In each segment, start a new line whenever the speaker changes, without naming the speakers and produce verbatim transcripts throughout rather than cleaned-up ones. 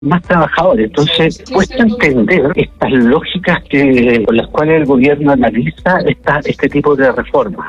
más trabajadores. Entonces, cuesta entender estas lógicas que con las cuales el gobierno analiza esta, este tipo de reformas.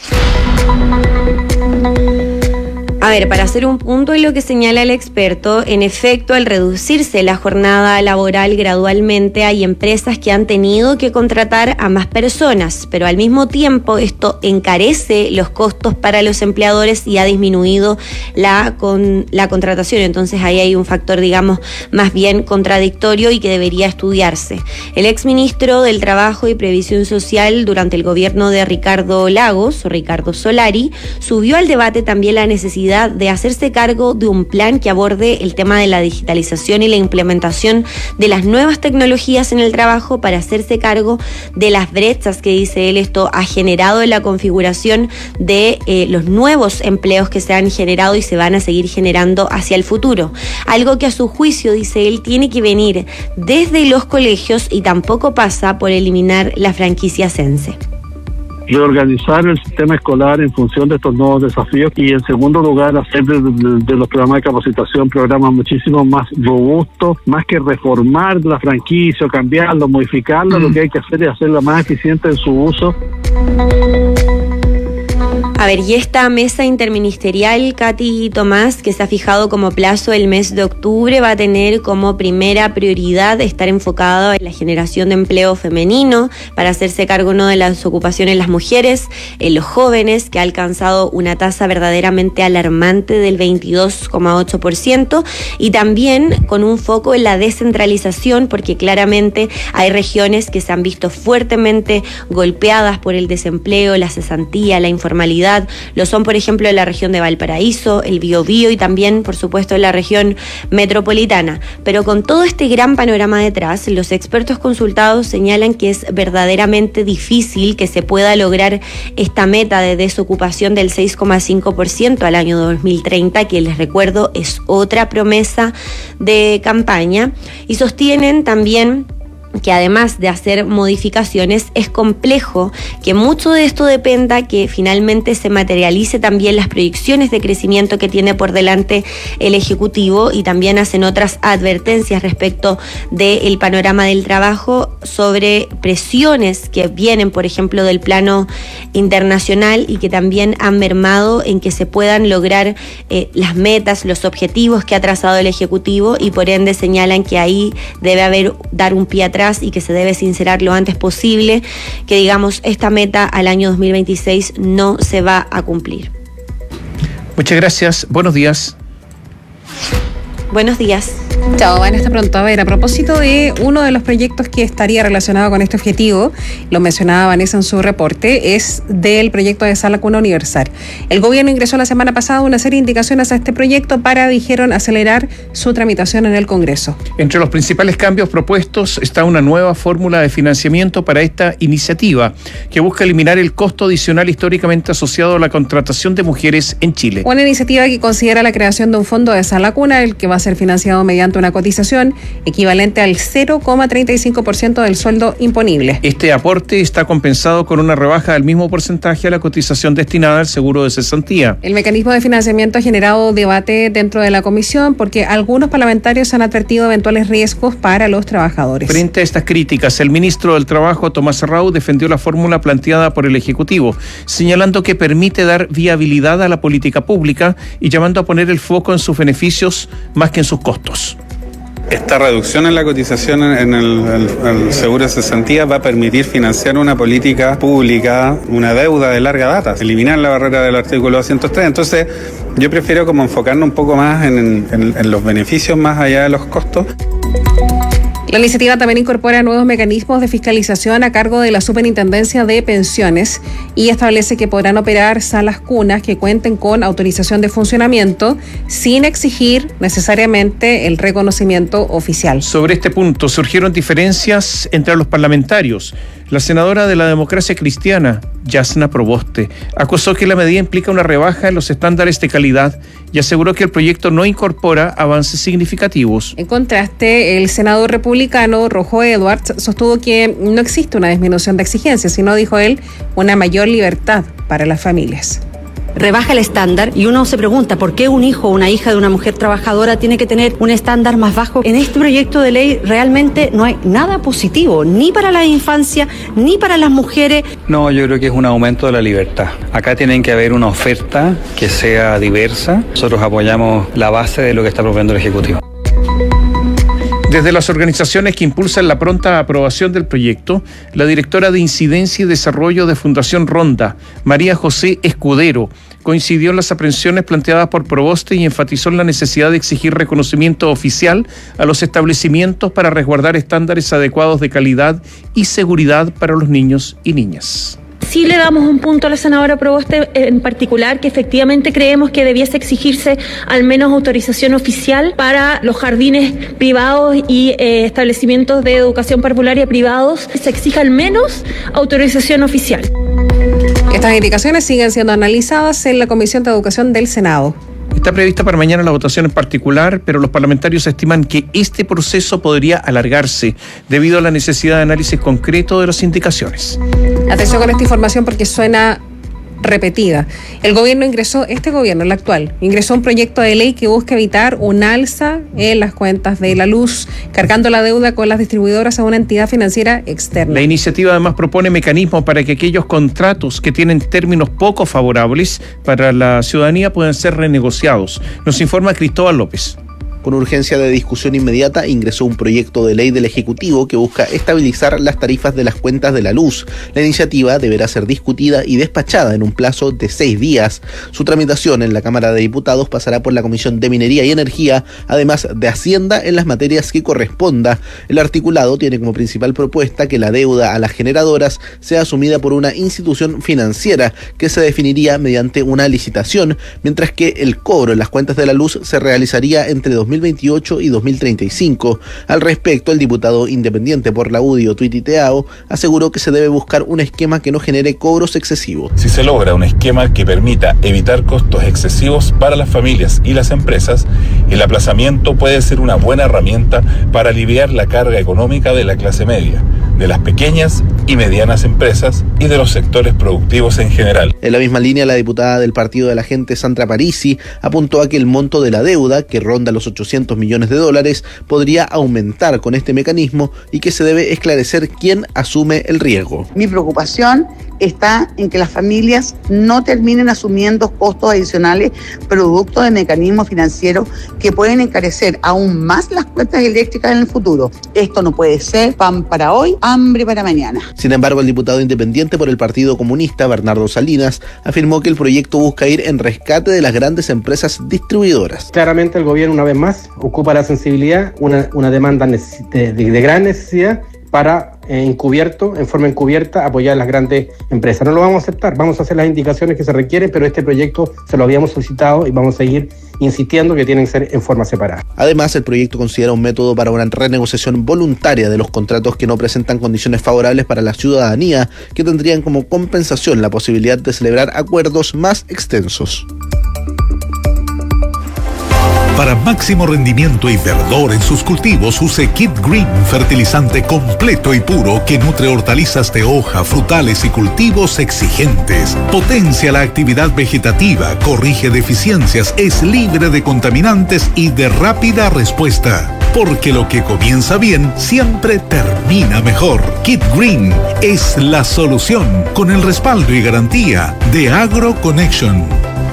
A ver, para hacer un punto en lo que señala el experto, en efecto, al reducirse la jornada laboral gradualmente, hay empresas que han tenido que contratar a más personas, pero al mismo tiempo esto encarece los costos para los empleadores y ha disminuido la, con, la contratación. Entonces ahí hay un factor, digamos, más bien contradictorio y que debería estudiarse. El exministro del Trabajo y Previsión Social durante el gobierno de Ricardo Lagos, o Ricardo Solari, subió al debate también la necesidad de hacerse cargo de un plan que aborde el tema de la digitalización y la implementación de las nuevas tecnologías en el trabajo para hacerse cargo de las brechas que, dice él, esto ha generado en la configuración de eh, los nuevos empleos que se han generado y se van a seguir generando hacia el futuro. Algo que a su juicio, dice él, tiene que venir desde los colegios y tampoco pasa por eliminar la franquicia Sense.
Reorganizar el sistema escolar en función de estos nuevos desafíos y, en segundo lugar, hacer de, de, de los programas de capacitación programas muchísimo más robustos, más que reformar la franquicia, cambiarlo, modificarlo, mm. lo que hay que hacer es hacerla más eficiente en su uso.
A ver, y esta mesa interministerial, Katy Tomás, que se ha fijado como plazo el mes de octubre, va a tener como primera prioridad estar enfocado en la generación de empleo femenino para hacerse cargo no de las ocupaciones de las mujeres, en los jóvenes, que ha alcanzado una tasa verdaderamente alarmante del veintidós coma ocho por ciento, y también con un foco en la descentralización, porque claramente hay regiones que se han visto fuertemente golpeadas por el desempleo, la cesantía, la informalidad. Lo son, por ejemplo, en la región de Valparaíso, el Biobío y también, por supuesto, en la región metropolitana. Pero con todo este gran panorama detrás, los expertos consultados señalan que es verdaderamente difícil que se pueda lograr esta meta de desocupación del seis coma cinco por ciento al año dos mil treinta, que les recuerdo es otra promesa de campaña, y sostienen también que además de hacer modificaciones, es complejo que mucho de esto dependa que finalmente se materialice también las proyecciones de crecimiento que tiene por delante el Ejecutivo, y también hacen otras advertencias respecto del panorama del trabajo sobre presiones que vienen, por ejemplo, del plano internacional y que también han mermado en que se puedan lograr eh, las metas, los objetivos que ha trazado el Ejecutivo, y por ende señalan que ahí debe haber dar un pie atrás y que se debe sincerar lo antes posible, que digamos esta meta al año dos mil veintiséis no se va a cumplir.
Muchas gracias, buenos días.
Buenos días.
Chao, Van, hasta pronto. A ver, a propósito de uno de los proyectos que estaría relacionado con este objetivo, lo mencionaba Vanessa en su reporte, es del proyecto de Sala Cuna Universal. El gobierno ingresó la semana pasada una serie de indicaciones a este proyecto para, dijeron, acelerar su tramitación en el Congreso.
Entre los principales cambios propuestos está una nueva fórmula de financiamiento para esta iniciativa, que busca eliminar el costo adicional históricamente asociado a la contratación de mujeres en Chile.
Una iniciativa que considera la creación de un fondo de Sala Cuna, el que va a ser financiado mediante una cotización equivalente al cero coma treinta y cinco por ciento del sueldo imponible.
Este aporte está compensado con una rebaja del mismo porcentaje a la cotización destinada al seguro de cesantía.
El mecanismo de financiamiento ha generado debate dentro de la comisión porque algunos parlamentarios han advertido eventuales riesgos para los trabajadores.
Frente a estas críticas, el ministro del Trabajo, Tomás Arrau, defendió la fórmula planteada por el Ejecutivo, señalando que permite dar viabilidad a la política pública y llamando a poner el foco en sus beneficios más que en sus costos.
Esta reducción en la cotización en el, el, el seguro de cesantía va a permitir financiar una política pública, una deuda de larga data, eliminar la barrera del artículo doscientos tres. Entonces, yo prefiero como enfocarnos un poco más en, en, en los beneficios más allá de los costos.
La iniciativa también incorpora nuevos mecanismos de fiscalización a cargo de la Superintendencia de Pensiones y establece que podrán operar salas cunas que cuenten con autorización de funcionamiento sin exigir necesariamente el reconocimiento oficial.
Sobre este punto surgieron diferencias entre los parlamentarios. La senadora de la Democracia Cristiana, Yasna Proboste, acusó que la medida implica una rebaja en los estándares de calidad y aseguró que el proyecto no incorpora avances significativos.
En contraste, el senador republicano Rojo Edwards sostuvo que no existe una disminución de exigencias, sino, dijo él, una mayor libertad para las familias.
rebaja el estándar y uno se pregunta por qué un hijo o una hija de una mujer trabajadora tiene que tener un estándar más bajo. En este proyecto de ley realmente no hay nada positivo, ni para la infancia, ni para las mujeres.
No, yo creo que es un aumento de la libertad. Acá tienen que haber una oferta que sea diversa. Nosotros apoyamos la base de lo que está proponiendo el Ejecutivo.
Desde las organizaciones que impulsan la pronta aprobación del proyecto, la directora de Incidencia y Desarrollo de Fundación Ronda, María José Escudero, coincidió en las aprehensiones planteadas por Proboste y enfatizó en la necesidad de exigir reconocimiento oficial a los establecimientos para resguardar estándares adecuados de calidad y seguridad para los niños y niñas.
Sí le damos un punto a la senadora Proboste en particular, que efectivamente creemos que debiese exigirse al menos autorización oficial para los jardines privados y eh, establecimientos de educación parvularia privados. Se exija al menos autorización oficial.
Estas indicaciones siguen siendo analizadas en la Comisión de Educación del Senado.
Está prevista para mañana la votación en particular, pero los parlamentarios estiman que este proceso podría alargarse debido a la necesidad de análisis concreto de las indicaciones.
Atención con esta información porque suena repetida. El gobierno ingresó, este gobierno, el actual, ingresó un proyecto de ley que busca evitar un alza en las cuentas de la luz, cargando la deuda con las distribuidoras a una entidad financiera externa.
La iniciativa además propone mecanismos para que aquellos contratos que tienen términos poco favorables para la ciudadanía puedan ser renegociados. Nos informa Cristóbal López.
Con urgencia de discusión inmediata ingresó un proyecto de ley del Ejecutivo que busca estabilizar las tarifas de las cuentas de la luz. La iniciativa deberá ser discutida y despachada en un plazo de seis días. Su tramitación en la Cámara de Diputados pasará por la Comisión de Minería y Energía, además de Hacienda en las materias que corresponda. El articulado tiene como principal propuesta que la deuda a las generadoras sea asumida por una institución financiera que se definiría mediante una licitación, mientras que el cobro en las cuentas de la luz se realizaría entre dos mil veintiocho y dos mil treinta y cinco. Al respecto, el diputado independiente por la U D I, Otuiti Teao, aseguró que se debe buscar un esquema que no genere cobros excesivos.
Si se logra un esquema que permita evitar costos excesivos para las familias y las empresas, el aplazamiento puede ser una buena herramienta para aliviar la carga económica de la clase media, de las pequeñas y medianas empresas y de los sectores productivos en general.
En la misma línea, la diputada del Partido de la Gente, Sandra Parisi, apuntó a que el monto de la deuda, que ronda los ochocientos millones de dólares, podría aumentar con este mecanismo y que se debe esclarecer quién asume el riesgo.
Mi preocupación está en que las familias no terminen asumiendo costos adicionales producto de mecanismos financieros que pueden encarecer aún más las cuentas eléctricas en el futuro. Esto no puede ser pan para hoy, hambre para mañana.
Sin embargo, el diputado independiente por el Partido Comunista, Bernardo Salinas, afirmó que el proyecto busca ir en rescate de las grandes empresas distribuidoras.
Claramente el gobierno, una vez más, ocupa la sensibilidad, una, una demanda de, de, de gran necesidad para eh, encubierto, en forma encubierta, apoyar a las grandes empresas. No lo vamos a aceptar, vamos a hacer las indicaciones que se requieren, pero este proyecto se lo habíamos solicitado y vamos a seguir insistiendo que tienen que ser en forma separada.
Además, el proyecto considera un método para una renegociación voluntaria de los contratos que no presentan condiciones favorables para la ciudadanía, que tendrían como compensación la posibilidad de celebrar acuerdos más extensos.
Para máximo rendimiento y verdor en sus cultivos, use Kit Green, fertilizante completo y puro que nutre hortalizas de hoja, frutales y cultivos exigentes. Potencia la actividad vegetativa, corrige deficiencias, es libre de contaminantes y de rápida respuesta. Porque lo que comienza bien siempre termina mejor. Kit Green es la solución, con el respaldo y garantía de AgroConnection.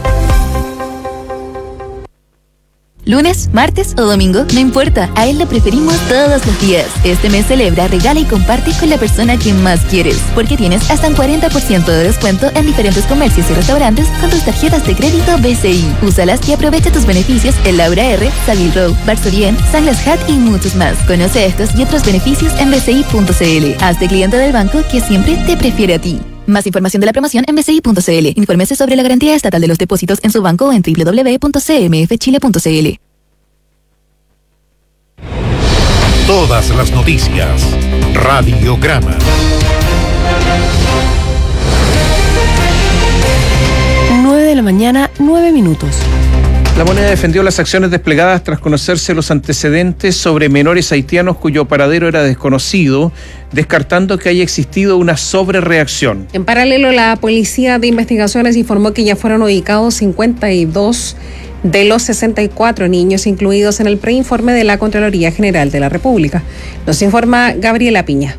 Lunes, martes o domingo, no importa, a él le preferimos todos los días. Este mes celebra, regala y comparte con la persona que más quieres, porque tienes hasta un cuarenta por ciento de descuento en diferentes comercios y restaurantes con tus tarjetas de crédito B C I. Úsalas y aprovecha tus beneficios en Laura R, Savile Row, Barsorién, Sanglas Hat y muchos más. Conoce estos y otros beneficios en b c i punto c l. Hazte cliente del banco que siempre te prefiere a ti. Más información de la promoción en b c i punto c l. Infórmese sobre la garantía estatal de los depósitos en su banco o en doble u doble u doble u punto c m f chile punto c l.
Todas las noticias. Radiograma.
nueve de la mañana, nueve minutos.
La Moneda defendió las acciones desplegadas tras conocerse los antecedentes sobre menores haitianos cuyo paradero era desconocido, descartando que haya existido una sobrereacción.
En paralelo, la Policía de Investigaciones informó que ya fueron ubicados cincuenta y dos de los sesenta y cuatro niños incluidos en el preinforme de la Contraloría General de la República. Nos informa Gabriela Piña.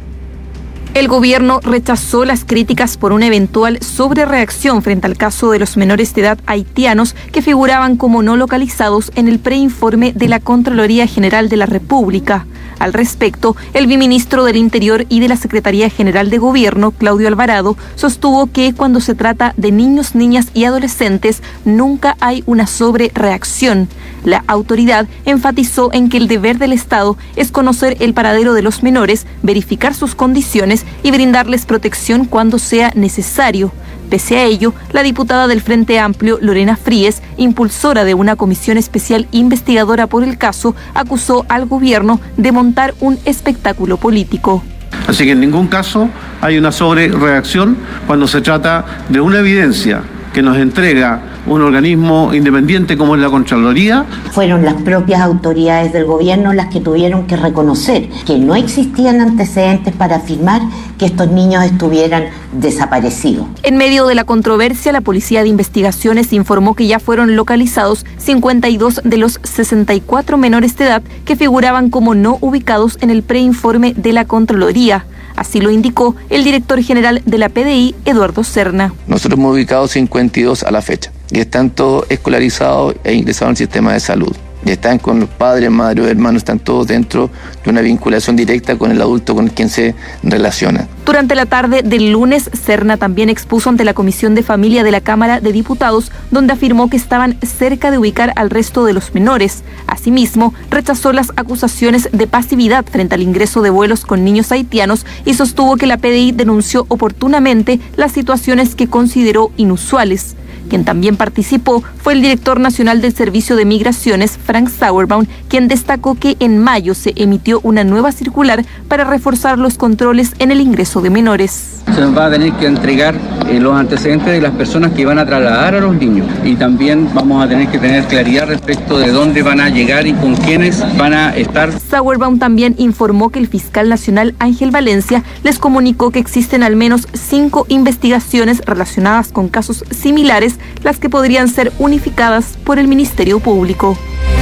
El gobierno rechazó las críticas por una eventual sobrereacción frente al caso de los menores de edad haitianos que figuraban como no localizados en el preinforme de la Contraloría General de la República. Al respecto, el viceministro del Interior y de la Secretaría General de Gobierno, Claudio Alvarado, sostuvo que cuando se trata de niños, niñas y adolescentes, nunca hay una sobrereacción. La autoridad enfatizó en que el deber del Estado es conocer el paradero de los menores, verificar sus condiciones y brindarles protección cuando sea necesario. Pese a ello, la diputada del Frente Amplio, Lorena Fríes, impulsora de una comisión especial investigadora por el caso, acusó al gobierno de montar un espectáculo político.
Así que en ningún caso hay una sobrereacción cuando se trata de una evidencia que nos entrega un organismo independiente como es la Contraloría.
Fueron las propias autoridades del gobierno las que tuvieron que reconocer que no existían antecedentes para afirmar que estos niños estuvieran desaparecidos.
En medio de la controversia, la Policía de Investigaciones informó que ya fueron localizados cincuenta y dos de los sesenta y cuatro menores de edad que figuraban como no ubicados en el preinforme de la Contraloría. Así lo indicó el director general de la P D I, Eduardo Serna.
Nosotros hemos ubicado cincuenta y dos a la fecha y están todos escolarizados e ingresados al sistema de salud. Y están con los padres, madres o hermanos, están todos dentro de una vinculación directa con el adulto con quien se relaciona.
Durante la tarde del lunes, Serna también expuso ante la Comisión de Familia de la Cámara de Diputados, donde afirmó que estaban cerca de ubicar al resto de los menores. Asimismo, rechazó las acusaciones de pasividad frente al ingreso de vuelos con niños haitianos y sostuvo que la P D I denunció oportunamente las situaciones que consideró inusuales. Quien también participó fue el director nacional del Servicio de Migraciones, Frank Sauerbaum, quien destacó que en mayo se emitió una nueva circular para reforzar los controles en el ingreso de menores.
Se nos va a tener que entregar eh, los antecedentes de las personas que van a trasladar a los niños y también vamos a tener que tener claridad respecto de dónde van a llegar y con quiénes van a estar.
Sauerbaum también informó que el fiscal nacional Ángel Valencia les comunicó que existen al menos cinco investigaciones relacionadas con casos similares, las que podrían ser unificadas por el Ministerio Público.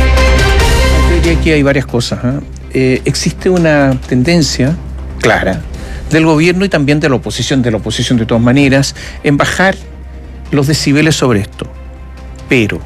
Yo diría que hay varias cosas. ¿eh? Eh, existe una tendencia clara del gobierno y también de la oposición, de la oposición de todas maneras, en bajar los decibeles sobre esto. Pero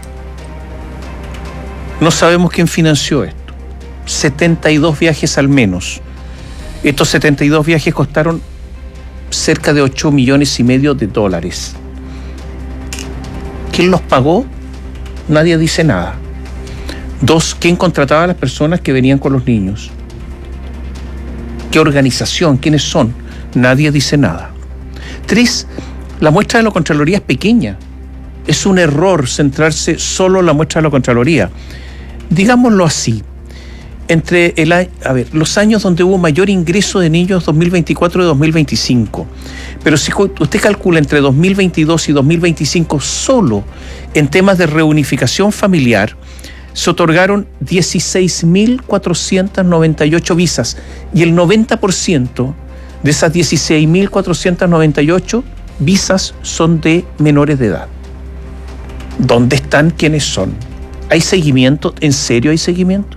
no sabemos quién financió esto. setenta y dos viajes al menos. Estos setenta y dos viajes costaron cerca de ocho millones y medio de dólares. ¿Quién los pagó? Nadie dice nada. Dos, ¿quién contrataba a las personas que venían con los niños? ¿Qué organización? ¿Quiénes son? Nadie dice nada. Tres, la muestra de la Contraloría es pequeña. Es un error centrarse solo en la muestra de la Contraloría. Digámoslo así. Entre el, a ver, los años donde hubo mayor ingreso de niños, dos mil veinticuatro y dos mil veinticinco. Pero si usted calcula entre dos mil veintidós y dos mil veinticinco solo en temas de reunificación familiar, se otorgaron dieciséis mil cuatrocientas noventa y ocho visas y el noventa por ciento de esas dieciséis mil cuatrocientas noventa y ocho visas son de menores de edad. ¿Dónde están? ¿Quiénes son? ¿Hay seguimiento? ¿En serio hay seguimiento?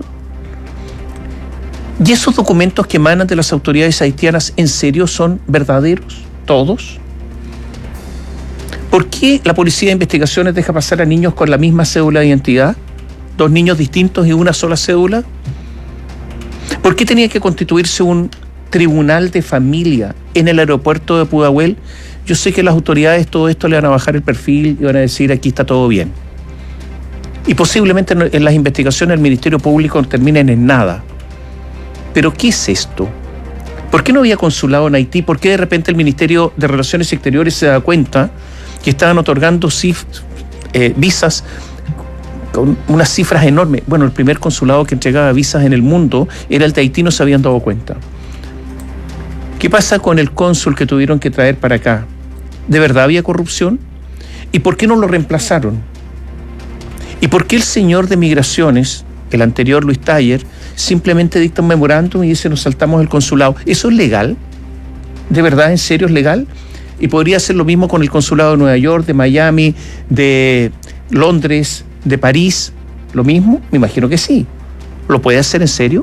¿Y esos documentos que emanan de las autoridades haitianas en serio son verdaderos? ¿Todos? ¿Por qué la Policía de Investigaciones deja pasar a niños con la misma cédula de identidad? ¿Dos niños distintos y una sola cédula? ¿Por qué tenía que constituirse un tribunal de familia en el aeropuerto de Pudahuel? Yo sé que las autoridades todo esto le van a bajar el perfil y van a decir aquí está todo bien. Y posiblemente en las investigaciones del Ministerio Público terminen en nada. ¿Pero qué es esto? ¿Por qué no había consulado en Haití? ¿Por qué de repente el Ministerio de Relaciones Exteriores se da cuenta que estaban otorgando cif- eh, visas con unas cifras enormes? Bueno, el primer consulado que entregaba visas en el mundo era el de Haití, no se habían dado cuenta. ¿Qué pasa con el cónsul que tuvieron que traer para acá? ¿De verdad había corrupción? ¿Y por qué no lo reemplazaron? ¿Y por qué el señor de Migraciones, el anterior Luis Taller, simplemente dicta un memorándum y dice nos saltamos el consulado? ¿Eso es legal? ¿De verdad, en serio es legal? Y podría hacer lo mismo con el consulado de Nueva York, de Miami, de Londres, de París. ¿Lo mismo? Me imagino que sí. ¿Lo puede hacer en serio?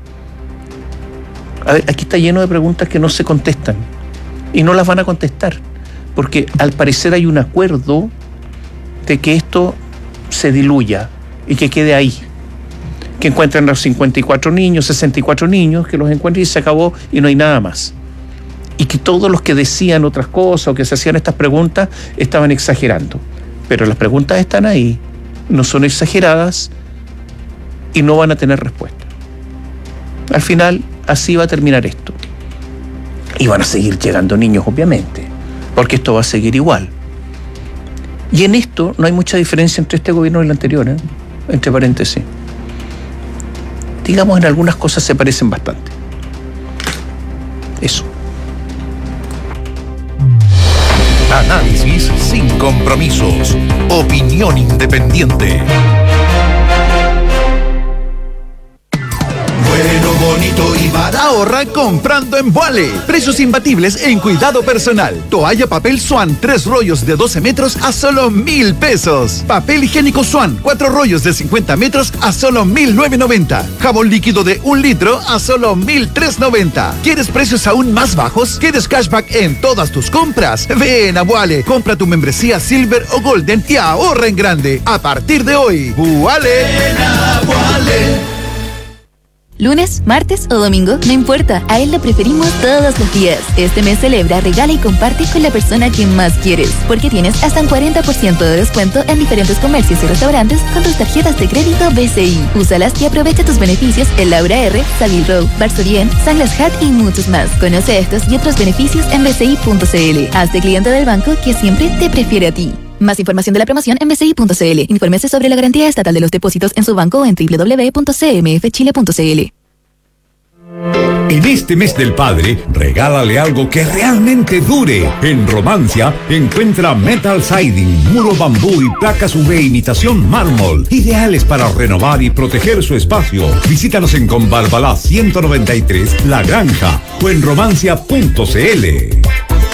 A ver, aquí está lleno de preguntas que no se contestan. Y no las van a contestar. Porque al parecer hay un acuerdo de que esto se diluya y que quede ahí. Que encuentren a los cincuenta y cuatro niños, sesenta y cuatro niños, que los encuentren y se acabó y no hay nada más. Y que todos los que decían otras cosas o que se hacían estas preguntas estaban exagerando. Pero las preguntas están ahí, no son exageradas y no van a tener respuesta. Al final, así va a terminar esto. Y van a seguir llegando niños, obviamente, porque esto va a seguir igual. Y en esto no hay mucha diferencia entre este gobierno y el anterior, ¿eh? Entre paréntesis. Digamos, en algunas cosas se parecen bastante. Eso.
Análisis sin compromisos. Opinión independiente.
Bueno, bonito y barato. Ahorra comprando en Vuale. Precios imbatibles en cuidado personal. Toalla papel Swan, tres rollos de doce metros a solo mil pesos. Papel higiénico Swan, cuatro rollos de cincuenta metros a solo mil novecientos noventa. Jabón líquido de un litro a solo mil trescientos noventa. ¿Quieres precios aún más bajos? ¿Quieres cashback en todas tus compras? Ven a Vuale. Compra tu membresía Silver o Golden y ahorra en grande. A partir de hoy, Vuale. Ven a Vuale.
Lunes, martes o domingo, no importa, a él lo preferimos todos los días. Este mes celebra, regala y comparte con la persona que más quieres, porque tienes hasta un cuarenta por ciento de descuento en diferentes comercios y restaurantes con tus tarjetas de crédito B C I. Úsalas y aprovecha tus beneficios en Laura R, Savile Row, Barcelona, Sanglas Hat y muchos más. Conoce estos y otros beneficios en b c i punto c l. Hazte cliente del banco que siempre te prefiere a ti. Más información de la promoción en b c i punto c l. Infórmese sobre la garantía estatal de los depósitos en su banco o en doble u doble u doble u punto c m f chile punto c l.
En este mes del padre, regálale algo que realmente dure. En Romancia, encuentra metal siding, muro bambú y placas U V imitación mármol, ideales para renovar y proteger su espacio. Visítanos en Conbarbalá ciento noventa y tres, La Granja, o en romancia punto c l.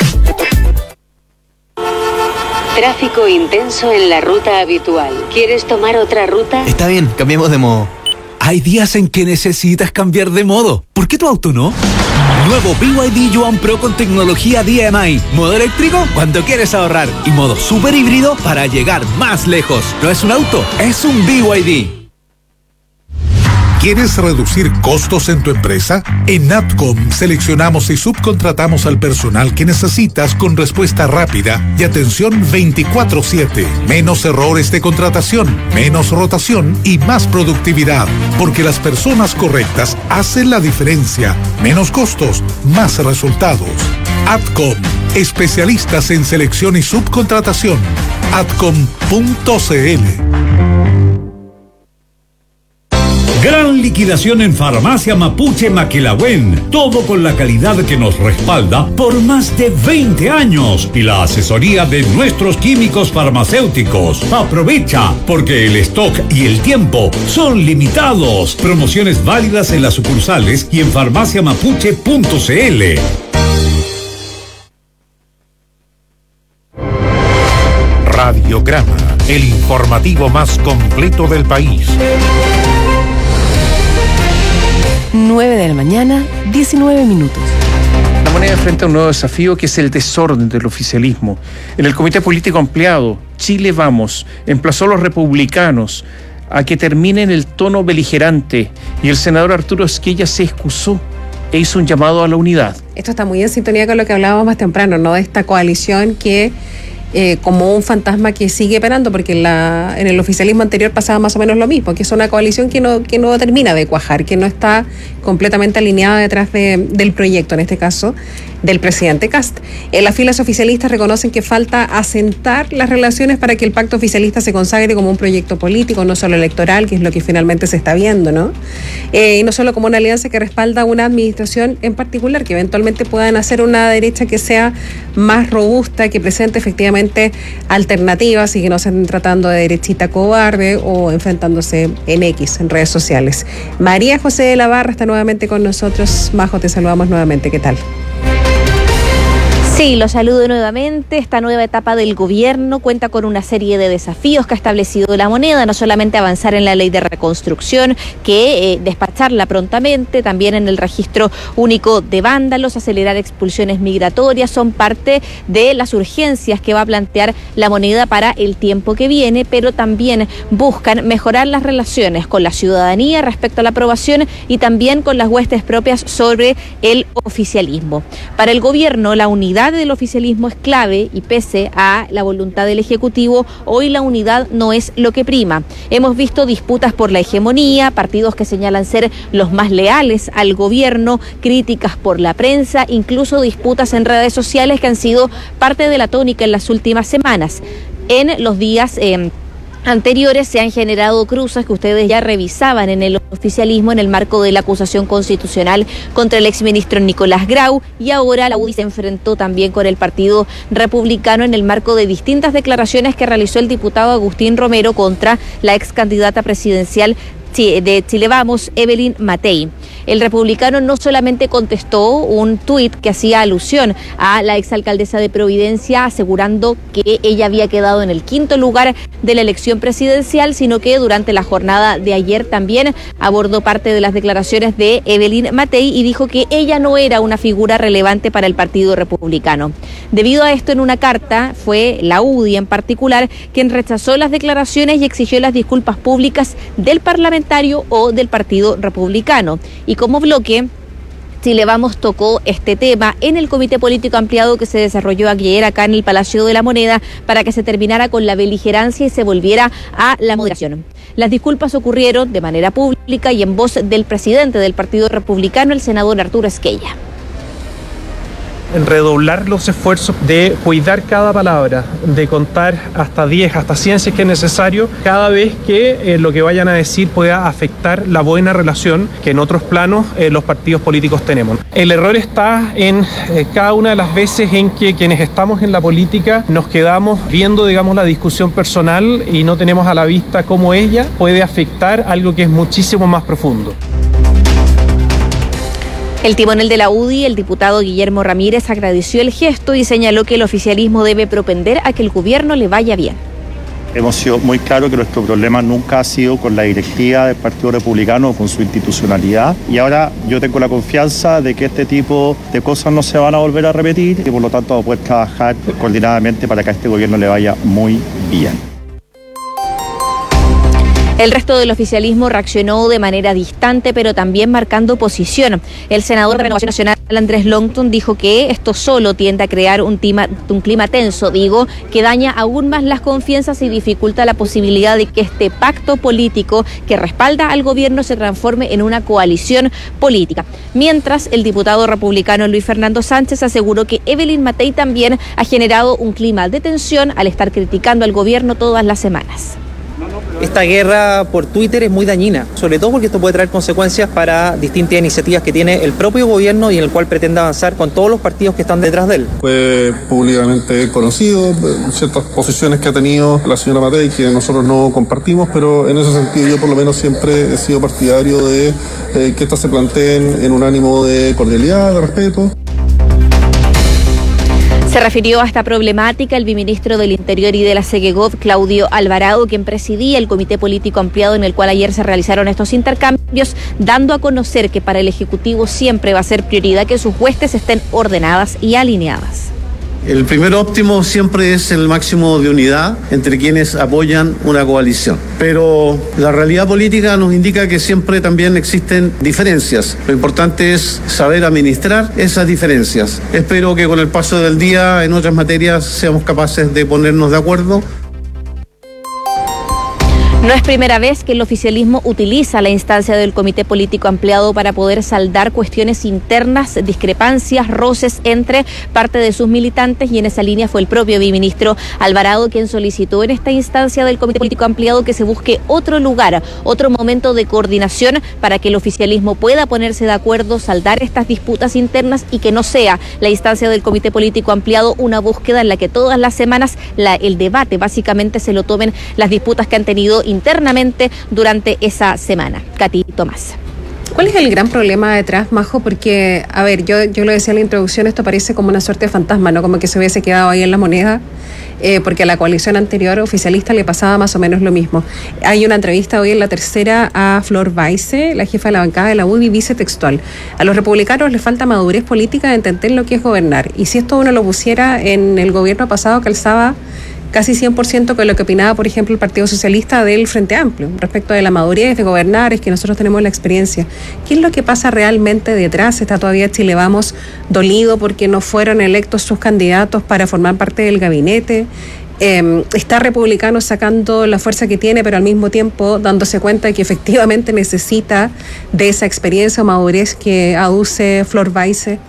Tráfico intenso en la ruta habitual. ¿Quieres tomar otra ruta?
Está bien, cambiemos de modo. Hay días en que necesitas cambiar de modo. ¿Por qué tu auto no? Nuevo B Y D Yuan Pro con tecnología D M I. Modo eléctrico cuando quieres ahorrar. Y modo super híbrido para llegar más lejos. No es un auto, es un B Y D.
¿Quieres reducir costos en tu empresa? En Natcom seleccionamos y subcontratamos al personal que necesitas con respuesta rápida y atención veinticuatro siete. Menos errores de contratación, menos rotación y más productividad. Porque las personas correctas hacen la diferencia. Menos costos, más resultados. Atcom, especialistas en selección y subcontratación. atcom punto c l.
Gran liquidación en Farmacia Mapuche Maquilahuen. Todo con la calidad que nos respalda por más de veinte años y la asesoría de nuestros químicos farmacéuticos. Aprovecha, porque el stock y el tiempo son limitados. Promociones válidas en las sucursales y en farmacia mapuche punto c l.
Radiograma, el informativo más completo del país.
nueve de la mañana, diecinueve minutos.
La Moneda enfrenta un nuevo desafío que es el desorden del oficialismo. En el Comité Político Ampliado, Chile Vamos emplazó a los republicanos a que terminen el tono beligerante y el senador Arturo Esquella se excusó e hizo un llamado a la unidad.
Esto está muy en sintonía con lo que hablábamos más temprano, ¿no? De esta coalición que Eh, como un fantasma que sigue operando, porque en, la, en el oficialismo anterior pasaba más o menos lo mismo, que es una coalición que no, que no termina de cuajar, que no está completamente alineada detrás de, del proyecto en este caso. del presidente Kast. En las filas oficialistas reconocen que falta asentar las relaciones para que el pacto oficialista se consagre como un proyecto político, no solo electoral, que es lo que finalmente se está viendo, ¿no? Eh, y no solo como una alianza que respalda una administración en particular, que eventualmente puedan hacer una derecha que sea más robusta, que presente efectivamente alternativas y que no se estén tratando de derechita cobarde o enfrentándose en X, en redes sociales. María José de la Barra está nuevamente con nosotros. Majo, te saludamos nuevamente. ¿Qué tal?
Sí, los saludo nuevamente. Esta nueva etapa del gobierno cuenta con una serie de desafíos que ha establecido la moneda, no solamente avanzar en la ley de reconstrucción, que eh, despacharla prontamente, también en el registro único de vándalos, acelerar expulsiones migratorias, son parte de las urgencias que va a plantear la moneda para el tiempo que viene, pero también buscan mejorar las relaciones con la ciudadanía respecto a la aprobación y también con las huestes propias sobre el oficialismo. Para el gobierno, la unidad del oficialismo es clave y pese a la voluntad del Ejecutivo, hoy la unidad no es lo que prima. Hemos visto disputas por la hegemonía, partidos que señalan ser los más leales al gobierno, críticas por la prensa, incluso disputas en redes sociales que han sido parte de la tónica en las últimas semanas. En los días eh, anteriores se han generado cruces que ustedes ya revisaban en el oficialismo en el marco de la acusación constitucional contra el exministro Nicolás Grau, y ahora la U D I se enfrentó también con el Partido Republicano en el marco de distintas declaraciones que realizó el diputado Agustín Romero contra la ex candidata presidencial de Chile Vamos, Evelyn Matei. El republicano no solamente contestó un tuit que hacía alusión a la exalcaldesa de Providencia, asegurando que ella había quedado en el quinto lugar de la elección presidencial, sino que durante la jornada de ayer también abordó parte de las declaraciones de Evelyn Matei y dijo que ella no era una figura relevante para el Partido Republicano. Debido a esto, en una carta, fue la U D I en particular quien rechazó las declaraciones y exigió las disculpas públicas del parlamentario o del Partido Republicano. Y como bloque, Chile Vamos tocó este tema en el comité político ampliado que se desarrolló ayer acá en el Palacio de la Moneda para que se terminara con la beligerancia y se volviera a la moderación. Las disculpas ocurrieron de manera pública y en voz del presidente del Partido Republicano, el senador Arturo Esquella.
En redoblar los esfuerzos de cuidar cada palabra, de contar hasta diez, hasta cien si es que es necesario, cada vez que eh, lo que vayan a decir pueda afectar la buena relación que en otros planos eh, los partidos políticos tenemos. El error está en eh, cada una de las veces en que quienes estamos en la política nos quedamos viendo, digamos, la discusión personal y no tenemos a la vista cómo ella puede afectar algo que es muchísimo más profundo.
El timonel de la U D I, el diputado Guillermo Ramírez, agradeció el gesto y señaló que el oficialismo debe propender a que el gobierno le vaya bien.
Hemos sido muy claros que nuestro problema nunca ha sido con la directiva del Partido Republicano o con su institucionalidad, y ahora yo tengo la confianza de que este tipo de cosas no se van a volver a repetir y por lo tanto vamos a poder trabajar coordinadamente para que a este gobierno le vaya muy bien.
El resto del oficialismo reaccionó de manera distante, pero también marcando posición. El senador de Renovación Nacional, Andrés Longton, dijo que esto solo tiende a crear un clima, un clima tenso, digo, que daña aún más las confianzas y dificulta la posibilidad de que este pacto político que respalda al gobierno se transforme en una coalición política. Mientras, el diputado republicano Luis Fernando Sánchez aseguró que Evelyn Matei también ha generado un clima de tensión al estar criticando al gobierno todas las semanas.
Esta guerra por Twitter es muy dañina, sobre todo porque esto puede traer consecuencias para distintas iniciativas que tiene el propio gobierno y en el cual pretende avanzar con todos los partidos que están detrás de él.
Fue públicamente conocido ciertas posiciones que ha tenido la señora Matei que nosotros no compartimos, pero en ese sentido yo por lo menos siempre he sido partidario de eh, que estas se planteen en un ánimo de cordialidad, de respeto.
Se refirió a esta problemática el viceministro del Interior y de la Segegov, Claudio Alvarado, quien presidía el comité político ampliado en el cual ayer se realizaron estos intercambios, dando a conocer que para el Ejecutivo siempre va a ser prioridad que sus huestes estén ordenadas y alineadas.
El primer óptimo siempre es el máximo de unidad entre quienes apoyan una coalición. Pero la realidad política nos indica que siempre también existen diferencias. Lo importante es saber administrar esas diferencias. Espero que con el paso del día en otras materias seamos capaces de ponernos de acuerdo.
No es primera vez que el oficialismo utiliza la instancia del Comité Político Ampliado para poder saldar cuestiones internas, discrepancias, roces entre parte de sus militantes, y en esa línea fue el propio viceministro Alvarado quien solicitó en esta instancia del Comité Político Ampliado que se busque otro lugar, otro momento de coordinación para que el oficialismo pueda ponerse de acuerdo, saldar estas disputas internas y que no sea la instancia del Comité Político Ampliado una búsqueda en la que todas las semanas la, el debate básicamente se lo tomen las disputas que han tenido internamente durante esa semana. Katy Tomás.
¿Cuál es el gran problema detrás, Majo? Porque, a ver, yo, yo lo decía en la introducción, esto parece como una suerte de fantasma, ¿no? Como que se hubiese quedado ahí en la moneda, eh, porque a la coalición anterior oficialista le pasaba más o menos lo mismo. Hay una entrevista hoy en La Tercera a Flor Baise, la jefa de la bancada de la U D I, dice textual: a los republicanos les falta madurez política de entender lo que es gobernar. Y si esto uno lo pusiera en el gobierno pasado, calzaba casi cien por ciento con lo que opinaba, por ejemplo, el Partido Socialista del Frente Amplio, respecto de la madurez de gobernar, es que nosotros tenemos la experiencia. ¿Qué es lo que pasa realmente detrás? ¿Está todavía Chile Vamos dolido porque no fueron electos sus candidatos para formar parte del gabinete? Eh, ¿Está Republicano sacando la fuerza que tiene, pero al mismo tiempo dándose cuenta de que efectivamente necesita de esa experiencia o madurez que aduce Flor Baise?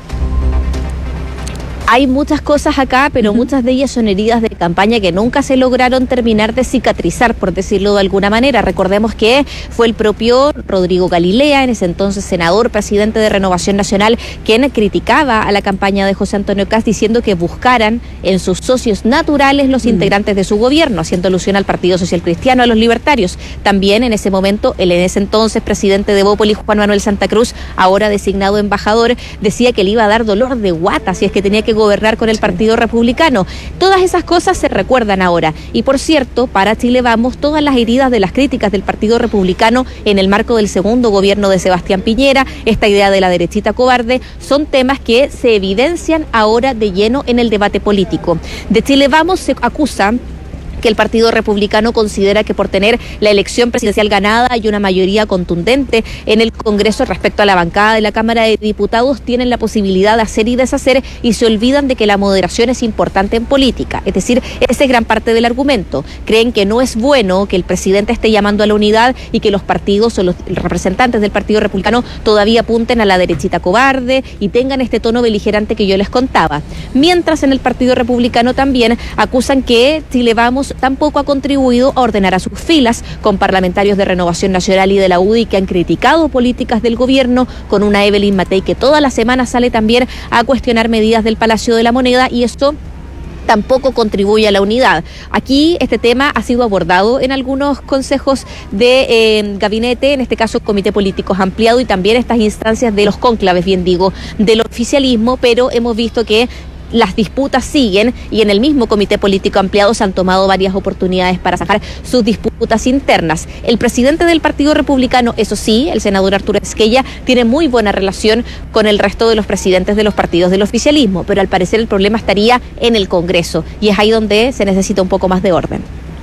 Hay muchas cosas acá, pero uh-huh. muchas de ellas son heridas de campaña que nunca se lograron terminar de cicatrizar, por decirlo de alguna manera. Recordemos que fue el propio Rodrigo Galilea, en ese entonces senador, presidente de Renovación Nacional, quien criticaba a la campaña de José Antonio Kast diciendo que buscaran en sus socios naturales los uh-huh. integrantes de su gobierno, haciendo alusión al Partido Social Cristiano, a los libertarios. También en ese momento, el en ese entonces presidente de Bópoli, Juan Manuel Santa Cruz, ahora designado embajador, decía que le iba a dar dolor de guata si es que tenía que gobernar con el Partido Republicano. Todas esas cosas se recuerdan ahora. Y por cierto, para Chile Vamos, todas las heridas de las críticas del Partido Republicano en el marco del segundo gobierno de Sebastián Piñera, esta idea de la derechita cobarde, son temas que se evidencian ahora de lleno en el debate político. De Chile Vamos se acusa que el Partido Republicano considera que por tener la elección presidencial ganada y una mayoría contundente en el Congreso respecto a la bancada de la Cámara de Diputados tienen la posibilidad de hacer y deshacer, y se olvidan de que la moderación es importante en política. Es decir, esa es gran parte del argumento. Creen que no es bueno que el presidente esté llamando a la unidad y que los partidos o los representantes del Partido Republicano todavía apunten a la derechita cobarde y tengan este tono beligerante que yo les contaba. Mientras en el Partido Republicano también acusan que Chile Vamos tampoco ha contribuido a ordenar a sus filas, con parlamentarios de Renovación Nacional y de la U D I que han criticado políticas del gobierno, con una Evelyn Matei que toda la semana sale también a cuestionar medidas del Palacio de la Moneda, y esto tampoco contribuye a la unidad. Aquí este tema ha sido abordado en algunos consejos de eh, gabinete, en este caso Comité Político Ampliado, y también estas instancias de los cónclaves, bien digo, del oficialismo, pero hemos visto que las disputas siguen, y en el mismo Comité Político Ampliado se han tomado varias oportunidades para sacar sus disputas internas. El presidente del Partido Republicano, eso sí, el senador Arturo Esquella, tiene muy buena relación con el resto de los presidentes de los partidos del oficialismo, pero al parecer el problema estaría en el Congreso, y es ahí donde se necesita un poco más de orden.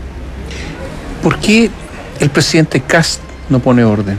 ¿Por qué el presidente Kast no pone orden?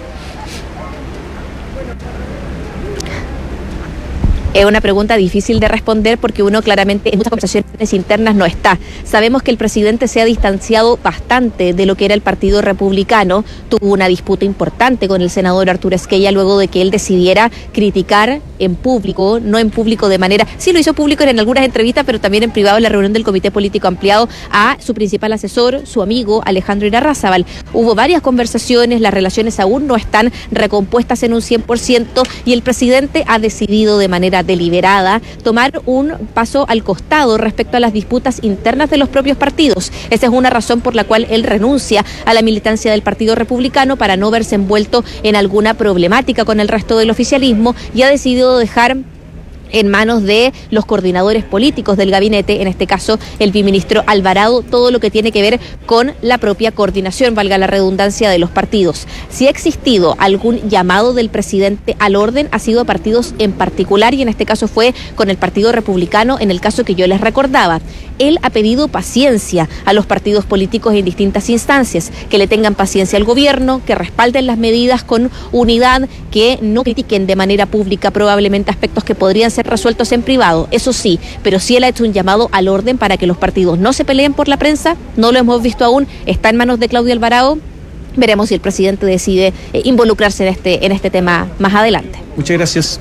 Es una pregunta difícil de responder porque uno claramente en muchas conversaciones internas no está. Sabemos que el presidente se ha distanciado bastante de lo que era el Partido Republicano. Tuvo una disputa importante con el senador Arturo Esquella luego de que él decidiera criticar en público, no en público de manera... Sí lo hizo público en algunas entrevistas, pero también en privado en la reunión del Comité Político Ampliado a su principal asesor, su amigo Alejandro Irarrázaval. Hubo varias conversaciones, las relaciones aún no están recompuestas en un cien por ciento, y el presidente ha decidido de manera deliberada tomar un paso al costado respecto a las disputas internas de los propios partidos. Esa es una razón por la cual él renuncia a la militancia del Partido Republicano para no verse envuelto en alguna problemática con el resto del oficialismo, y ha decidido dejar en manos de los coordinadores políticos del gabinete, en este caso el viceministro Alvarado, todo lo que tiene que ver con la propia coordinación, valga la redundancia, de los partidos. Si ha existido algún llamado del presidente al orden, ha sido a partidos en particular, y en este caso fue con el Partido Republicano, en el caso que yo les recordaba. él ha pedido paciencia a los partidos políticos en distintas instancias, que le tengan paciencia al gobierno, que respalden las medidas con unidad, que no critiquen de manera pública probablemente aspectos que podrían ser resueltos en privado, eso sí, pero sí él ha hecho un llamado al orden para que los partidos no se peleen por la prensa, no lo hemos visto aún, está en manos de Claudia Alvarado. Veremos si el presidente decide eh, involucrarse en este, en este tema más adelante.
Muchas gracias.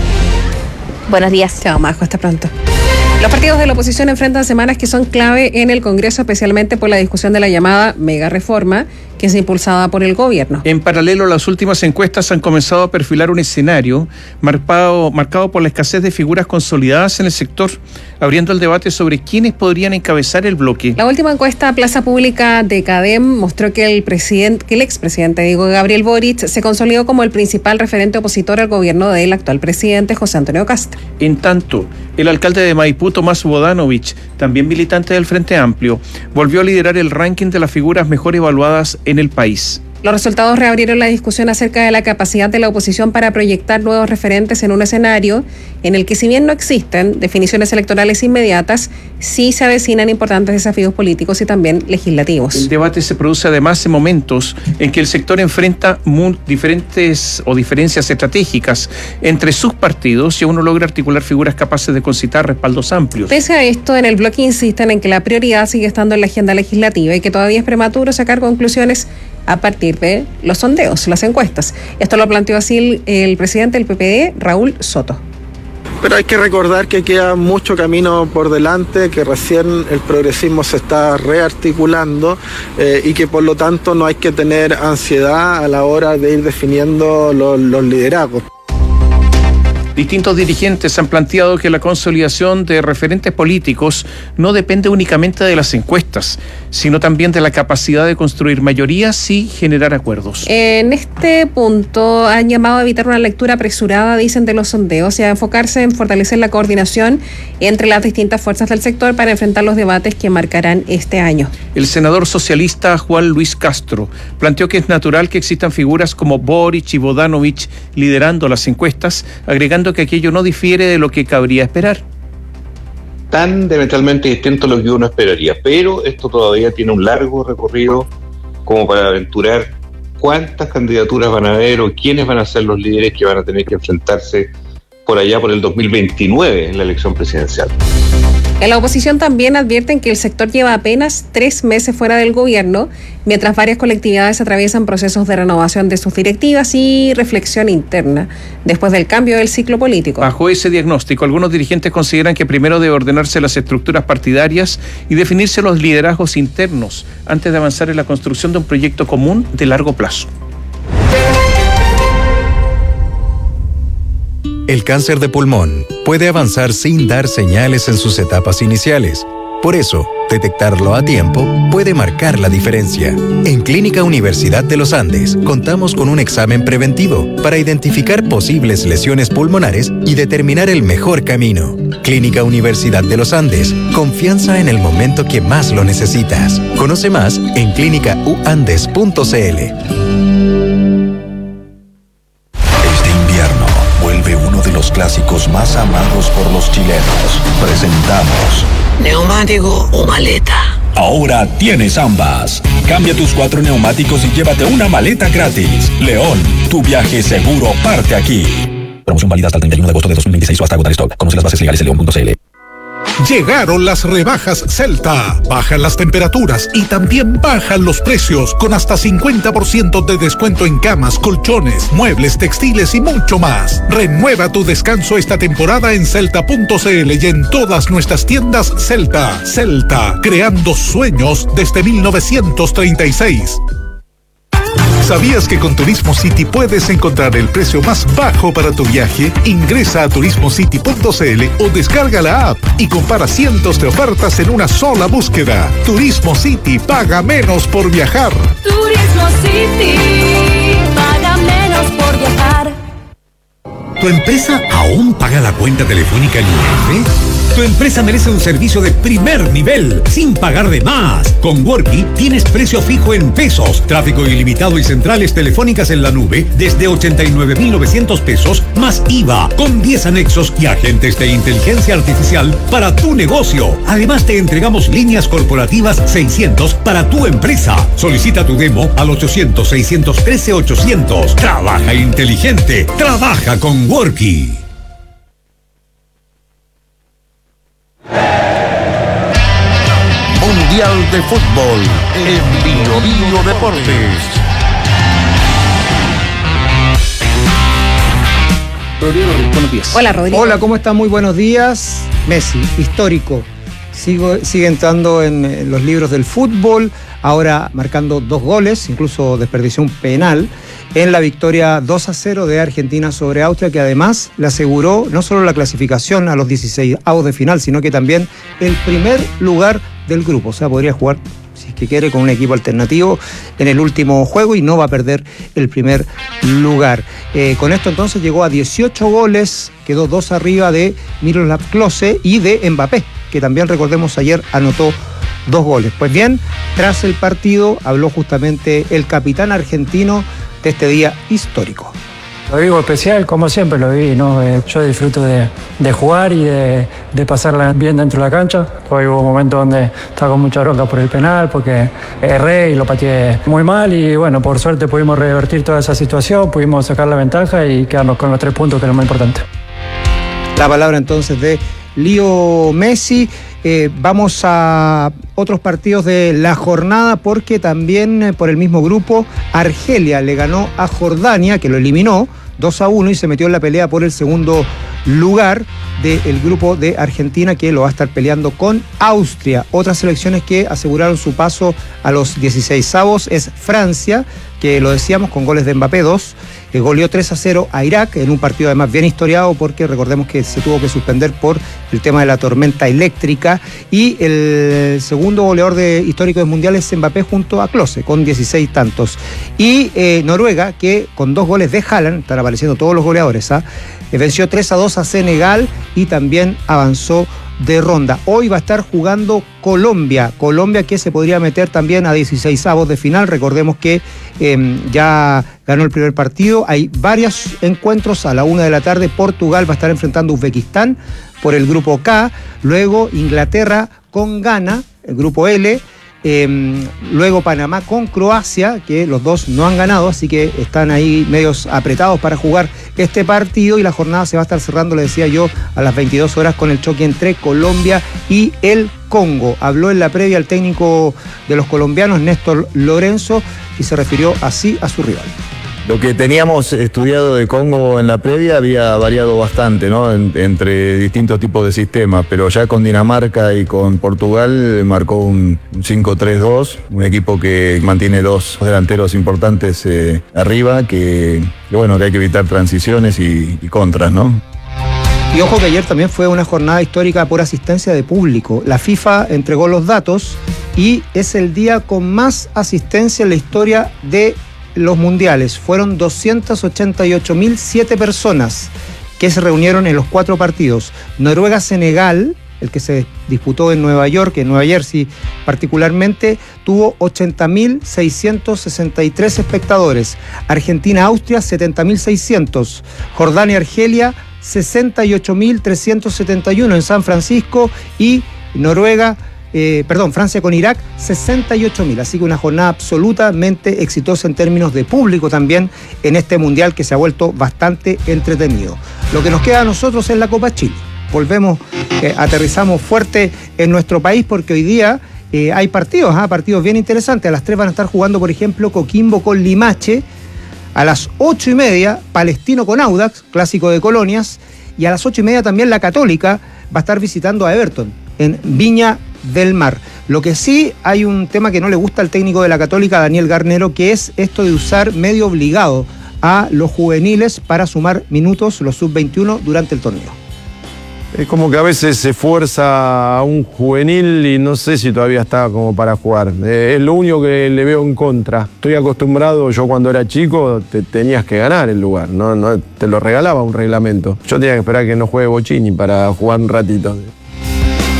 Buenos días.
Chao, Majo, hasta pronto. Los partidos de la oposición enfrentan semanas que son clave en el Congreso, especialmente por la discusión de la llamada mega reforma, que es impulsada por el gobierno.
En paralelo, las últimas encuestas han comenzado a perfilar un escenario marcado, marcado por la escasez de figuras consolidadas en el sector, abriendo el debate sobre quiénes podrían encabezar el bloque.
La última encuesta Plaza Pública de CADEM mostró que el presidente, que el expresidente, digo, Gabriel Boric, se consolidó como el principal referente opositor al gobierno del actual presidente José Antonio Kast.
En tanto, el alcalde de Maipú, Tomás Bodanovich, también militante del Frente Amplio, volvió a liderar el ranking de las figuras mejor evaluadas en el país.
Los resultados reabrieron la discusión acerca de la capacidad de la oposición para proyectar nuevos referentes en un escenario en el que, si bien no existen definiciones electorales inmediatas, sí se avecinan importantes desafíos políticos y también legislativos.
El debate se produce además en momentos en que el sector enfrenta diferentes o diferencias estratégicas entre sus partidos y aún no logra articular figuras capaces de concitar respaldos amplios.
Pese a esto, en el bloque insisten en que la prioridad sigue estando en la agenda legislativa y que todavía es prematuro sacar conclusiones a partir de los sondeos, las encuestas. Esto lo planteó así el, el presidente del P P D, Raúl Soto.
Pero hay que recordar que queda mucho camino por delante, que recién el progresismo se está rearticulando eh, y que por lo tanto no hay que tener ansiedad a la hora de ir definiendo los, los liderazgos.
Distintos dirigentes han planteado que la consolidación de referentes políticos no depende únicamente de las encuestas, sino también de la capacidad de construir mayorías y generar acuerdos.
En este punto han llamado a evitar una lectura apresurada, dicen, de los sondeos y a enfocarse en fortalecer la coordinación entre las distintas fuerzas del sector para enfrentar los debates que marcarán este año.
El senador socialista Juan Luis Castro planteó que es natural que existan figuras como Boric y Bodanovich liderando las encuestas, agregando que aquello no difiere de lo que cabría esperar.
Tan diametralmente distinto a lo que uno esperaría, pero esto todavía tiene un largo recorrido como para aventurar cuántas candidaturas van a haber o quiénes van a ser los líderes que van a tener que enfrentarse por allá por el dos mil veintinueve en la elección presidencial.
En la oposición también advierten que el sector lleva apenas tres meses fuera del gobierno, mientras varias colectividades atraviesan procesos de renovación de sus directivas y reflexión interna después del cambio del ciclo político.
Bajo ese diagnóstico, algunos dirigentes consideran que primero debe ordenarse las estructuras partidarias y definirse los liderazgos internos antes de avanzar en la construcción de un proyecto común de largo plazo.
El cáncer de pulmón puede avanzar sin dar señales en sus etapas iniciales. Por eso, detectarlo a tiempo puede marcar la diferencia. En Clínica Universidad de los Andes contamos con un examen preventivo para identificar posibles lesiones pulmonares y determinar el mejor camino. Clínica Universidad de los Andes, confianza en el momento que más lo necesitas. Conoce más en clínica u andes punto c l.
Los clásicos más amados por los chilenos. Presentamos
¿neumático o maleta?
Ahora tienes ambas. Cambia tus cuatro neumáticos y llévate una maleta gratis. León, tu viaje seguro parte aquí. Promoción válida hasta el treinta y uno de agosto de dos mil veintiséis o hasta agotar stock. Conoce las bases legales en león punto c l.
Llegaron las rebajas Celta. Bajan las temperaturas y también bajan los precios con hasta cincuenta por ciento de descuento en camas, colchones, muebles, textiles y mucho más. Renueva tu descanso esta temporada en celta punto c l y en todas nuestras tiendas Celta. Celta, creando sueños desde mil novecientos treinta y seis. ¿Sabías que con Turismo City puedes encontrar el precio más bajo para tu viaje? Ingresa a turismo city punto c l o descarga la app y compara cientos de ofertas en una sola búsqueda. Turismo City, paga menos por viajar.
Turismo City, paga menos por viajar.
¿Tu empresa aún paga la cuenta telefónica en I F?
Tu empresa merece un servicio de primer nivel, sin pagar de más. Con Worky tienes precio fijo en pesos, tráfico ilimitado y centrales telefónicas en la nube desde ochenta y nueve mil novecientos pesos más I V A, con diez anexos y agentes de inteligencia artificial para tu negocio. Además te entregamos líneas corporativas seiscientos para tu empresa. Solicita tu demo al ochocientos, seiscientos trece, ochocientos. Trabaja inteligente, trabaja con Worky.
Mundial de Fútbol en Bio Bio Deportes.
Rodrigo, buenos días.
Hola, Rodrigo.
Hola, ¿cómo está? Muy buenos días. Messi, histórico. Sigo, sigue entrando en, en los libros del fútbol, ahora marcando dos goles, incluso desperdició un penal en la victoria dos a cero de Argentina sobre Austria, que además le aseguró no solo la clasificación a los dieciseisavos de final, sino que también el primer lugar del grupo. O sea, podría jugar, si es que quiere, con un equipo alternativo en el último juego y no va a perder el primer lugar. Eh, con esto entonces llegó a dieciocho goles, quedó dos arriba de Miroslav Klose y de Mbappé, que también, recordemos, ayer anotó dos goles. Pues bien, tras el partido habló justamente el capitán argentino de este día histórico.
Lo vivo especial, como siempre lo viví, ¿no? Eh, yo disfruto de, de jugar y de, de pasarla bien dentro de la cancha. Hoy hubo momentos donde estaba con mucha bronca por el penal, porque erré y lo pateé muy mal y bueno, por suerte pudimos revertir toda esa situación, pudimos sacar la ventaja y quedarnos con los tres puntos, que es lo más importante.
La palabra entonces de Leo Messi. Eh, vamos a otros partidos de la jornada, porque también eh, por el mismo grupo Argelia le ganó a Jordania, que lo eliminó dos a uno y se metió en la pelea por el segundo lugar del grupo de Argentina, que lo va a estar peleando con Austria. Otras selecciones que aseguraron su paso a los dieciseisavos es Francia, que lo decíamos, con goles de Mbappé, dos, que goleó tres a cero a Irak, en un partido además bien historiado, porque recordemos que se tuvo que suspender por el tema de la tormenta eléctrica. Y el segundo goleador de, histórico del Mundial es Mbappé junto a Klose, con dieciséis tantos. Y eh, Noruega, que con dos goles de Haaland, están apareciendo todos los goleadores, ¿ah? ¿eh? venció tres a dos a Senegal y también avanzó de ronda. Hoy va a estar jugando Colombia, Colombia que se podría meter también a dieciseisavos de final. Recordemos que eh, ya ganó el primer partido. Hay varios encuentros a la una de la tarde. Portugal va a estar enfrentando a Uzbekistán por el grupo K, luego Inglaterra con Ghana, el grupo L, eh, luego Panamá con Croacia, que los dos no han ganado, así que están ahí medios apretados para jugar este partido, y la jornada se va a estar cerrando, le decía yo, a las veintidós horas con el choque entre Colombia y el Congo. Habló en la previa el técnico de los colombianos, Néstor Lorenzo, y se refirió así a su rival.
Lo que teníamos estudiado de Congo en la previa había variado bastante, ¿no? En, entre distintos tipos de sistemas, pero ya con Dinamarca y con Portugal marcó un cinco tres dos, un equipo que mantiene dos delanteros importantes eh, arriba, que, que bueno, que hay que evitar transiciones y, y contras, ¿no?
Y ojo que ayer también fue una jornada histórica por asistencia de público. La FIFA entregó los datos y es el día con más asistencia en la historia de los mundiales. Fueron doscientos ochenta y ocho mil siete personas que se reunieron en los cuatro partidos. Noruega-Senegal, el que se disputó en Nueva York, en Nueva Jersey particularmente, tuvo ochenta mil seiscientos sesenta y tres espectadores. Argentina-Austria, setenta mil seiscientos. Jordania-Argelia, sesenta y ocho mil trescientos setenta y uno en San Francisco. Y Noruega Eh, perdón, Francia con Irak, sesenta y ocho mil. Así que una jornada absolutamente exitosa en términos de público también en este mundial, que se ha vuelto bastante entretenido. Lo que nos queda a nosotros es la Copa Chile. Volvemos, eh, aterrizamos fuerte en nuestro país, porque hoy día eh, hay partidos, ¿eh? partidos bien interesantes. A las tres van a estar jugando, por ejemplo, Coquimbo con Limache. A las ocho y media, Palestino con Audax, clásico de colonias. Y a las ocho y media también la Católica va a estar visitando a Everton en Viña del Mar. Lo que sí, hay un tema que no le gusta al técnico de la Católica, Daniel Garnero, que es esto de usar medio obligado a los juveniles para sumar minutos, los sub veintiuno, durante el torneo.
Es como que a veces se fuerza a un juvenil y no sé si todavía está como para jugar. Eh, es lo único que le veo en contra. Estoy acostumbrado, yo cuando era chico te tenías que ganar el lugar, no, no te lo regalaba un reglamento. Yo tenía que esperar que no juegue Bocini para jugar un ratito.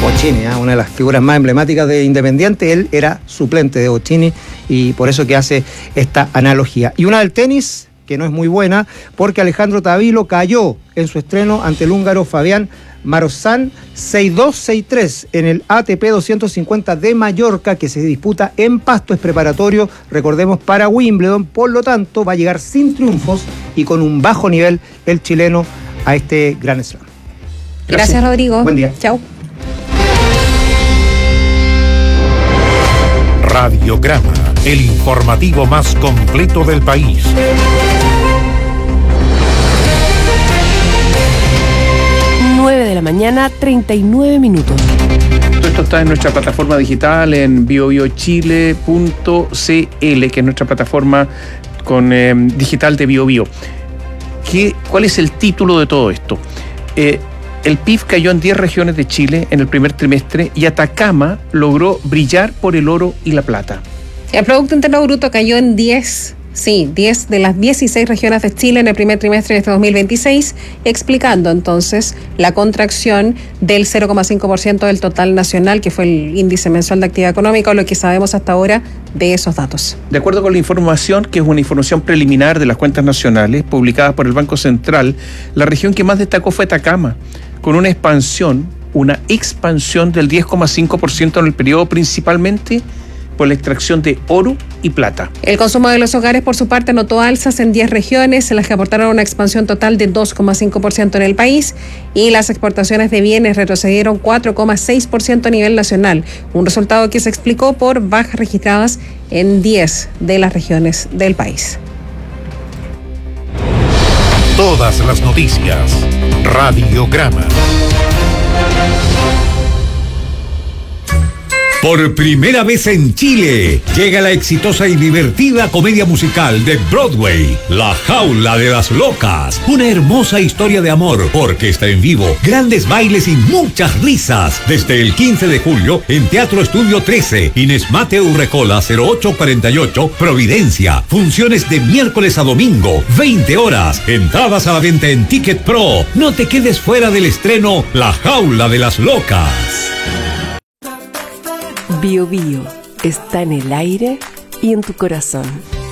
Bocchini, ¿eh? Una de las figuras más emblemáticas de Independiente. Él era suplente de Bocchini y por eso que hace esta analogía. Y una del tenis, que no es muy buena, porque Alejandro Tavilo cayó en su estreno ante el húngaro Fabián Marozsan seis dos seis tres en el A T P doscientos cincuenta de Mallorca, que se disputa en Pasto. Es preparatorio, recordemos, para Wimbledon. Por lo tanto, va a llegar sin triunfos y con un bajo nivel el chileno a este Grand Slam.
Gracias, Gracias Rodrigo.
Buen día.
Chao.
Radiograma, el informativo más completo del país.
nueve de la mañana, treinta y nueve minutos.
Todo esto está en nuestra plataforma digital en bio bio chile punto c l, que es nuestra plataforma con, eh, digital de BioBio. ¿Qué, ¿Cuál es el título de todo esto? Eh, el P I B cayó en diez regiones de Chile en el primer trimestre y Atacama logró brillar por el oro y la plata.
El Producto Interno Bruto cayó en diez, sí, diez de las dieciséis regiones de Chile en el primer trimestre de este dos mil veintiséis, explicando entonces la contracción del cero coma cinco por ciento del total nacional, que fue el índice mensual de actividad económica, lo que sabemos hasta ahora de esos datos.
De acuerdo con la información, que es una información preliminar de las cuentas nacionales publicadas por el Banco Central, la región que más destacó fue Atacama, con una expansión, una expansión del diez coma cinco por ciento en el periodo, principalmente por la extracción de oro y plata.
El consumo de los hogares, por su parte, anotó alzas en diez regiones, en las que aportaron una expansión total de dos coma cinco por ciento en el país, y las exportaciones de bienes retrocedieron cuatro coma seis por ciento a nivel nacional, un resultado que se explicó por bajas registradas en diez de las regiones del país.
Todas las noticias. Radiograma.
Por primera vez en Chile, llega la exitosa y divertida comedia musical de Broadway, La Jaula de las Locas. Una hermosa historia de amor, orquesta en vivo, grandes bailes y muchas risas. Desde el quince de julio en Teatro Estudio trece, Inés Mate Urrejola cero ocho cuarenta y ocho, Providencia. Funciones de miércoles a domingo, veinte horas. Entradas a la venta en Ticket Pro. No te quedes fuera del estreno La Jaula de las Locas.
Bio Bio está en el aire y en tu corazón.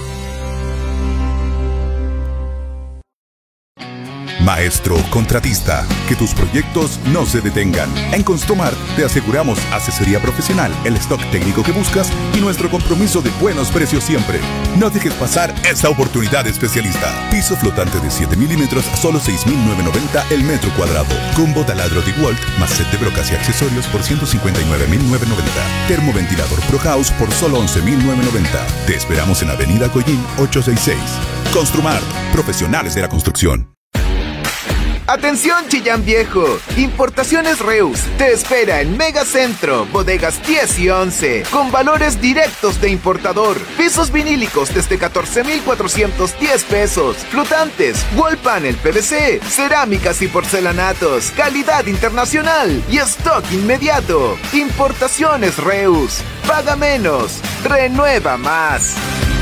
Maestro contratista, que tus proyectos no se detengan. En Construmart te aseguramos asesoría profesional, el stock técnico que buscas y nuestro compromiso de buenos precios siempre. No dejes pasar esta oportunidad especialista. Piso flotante de siete milímetros, solo seis mil novecientos noventa el metro cuadrado. Combo taladro DeWalt más set de brocas y accesorios por ciento cincuenta y nueve mil novecientos noventa. Termoventilador Pro House por solo once mil novecientos noventa. Te esperamos en Avenida Coyín ochocientos sesenta y seis. Construmart, profesionales de la construcción.
Atención Chillán Viejo, Importaciones Reus te espera en Megacentro, bodegas diez y once, con valores directos de importador, pisos vinílicos desde catorce mil cuatrocientos diez pesos, flotantes, wall panel P V C, cerámicas y porcelanatos, calidad internacional y stock inmediato. Importaciones Reus, paga menos, renueva más.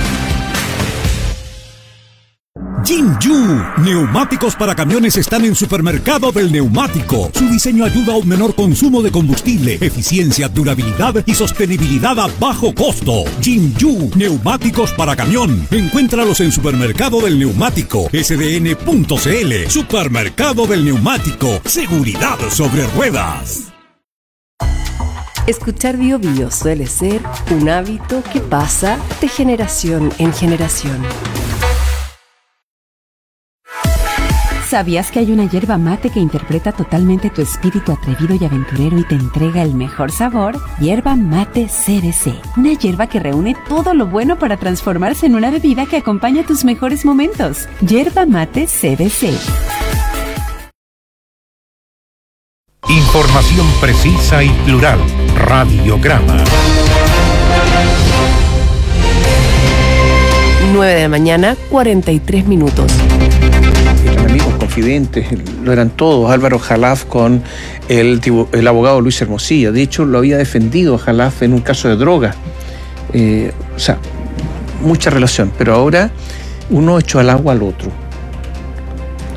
Jinju, neumáticos para camiones están en Supermercado del Neumático. Su diseño ayuda a un menor consumo de combustible, eficiencia, durabilidad y sostenibilidad a bajo costo. Jinju, neumáticos para camión. Encuéntralos en Supermercado del Neumático, S D N punto C L. Supermercado del Neumático, seguridad sobre ruedas.
Escuchar Bio Bio suele ser un hábito que pasa de generación en generación.
¿Sabías que hay una yerba mate que interpreta totalmente tu espíritu atrevido y aventurero y te entrega el mejor sabor? Yerba Mate C B C. Una yerba que reúne todo lo bueno para transformarse en una bebida que acompaña tus mejores momentos. Yerba Mate C B C.
Información precisa y plural. Radiograma.
nueve de la mañana, cuarenta y tres minutos.
Eran amigos, confidentes, lo eran todos. Álvaro Jalaf con el, el abogado Luis Hermosilla. De hecho, lo había defendido a Jalaf en un caso de droga. Eh, o sea, mucha relación. Pero ahora uno echó al agua al otro.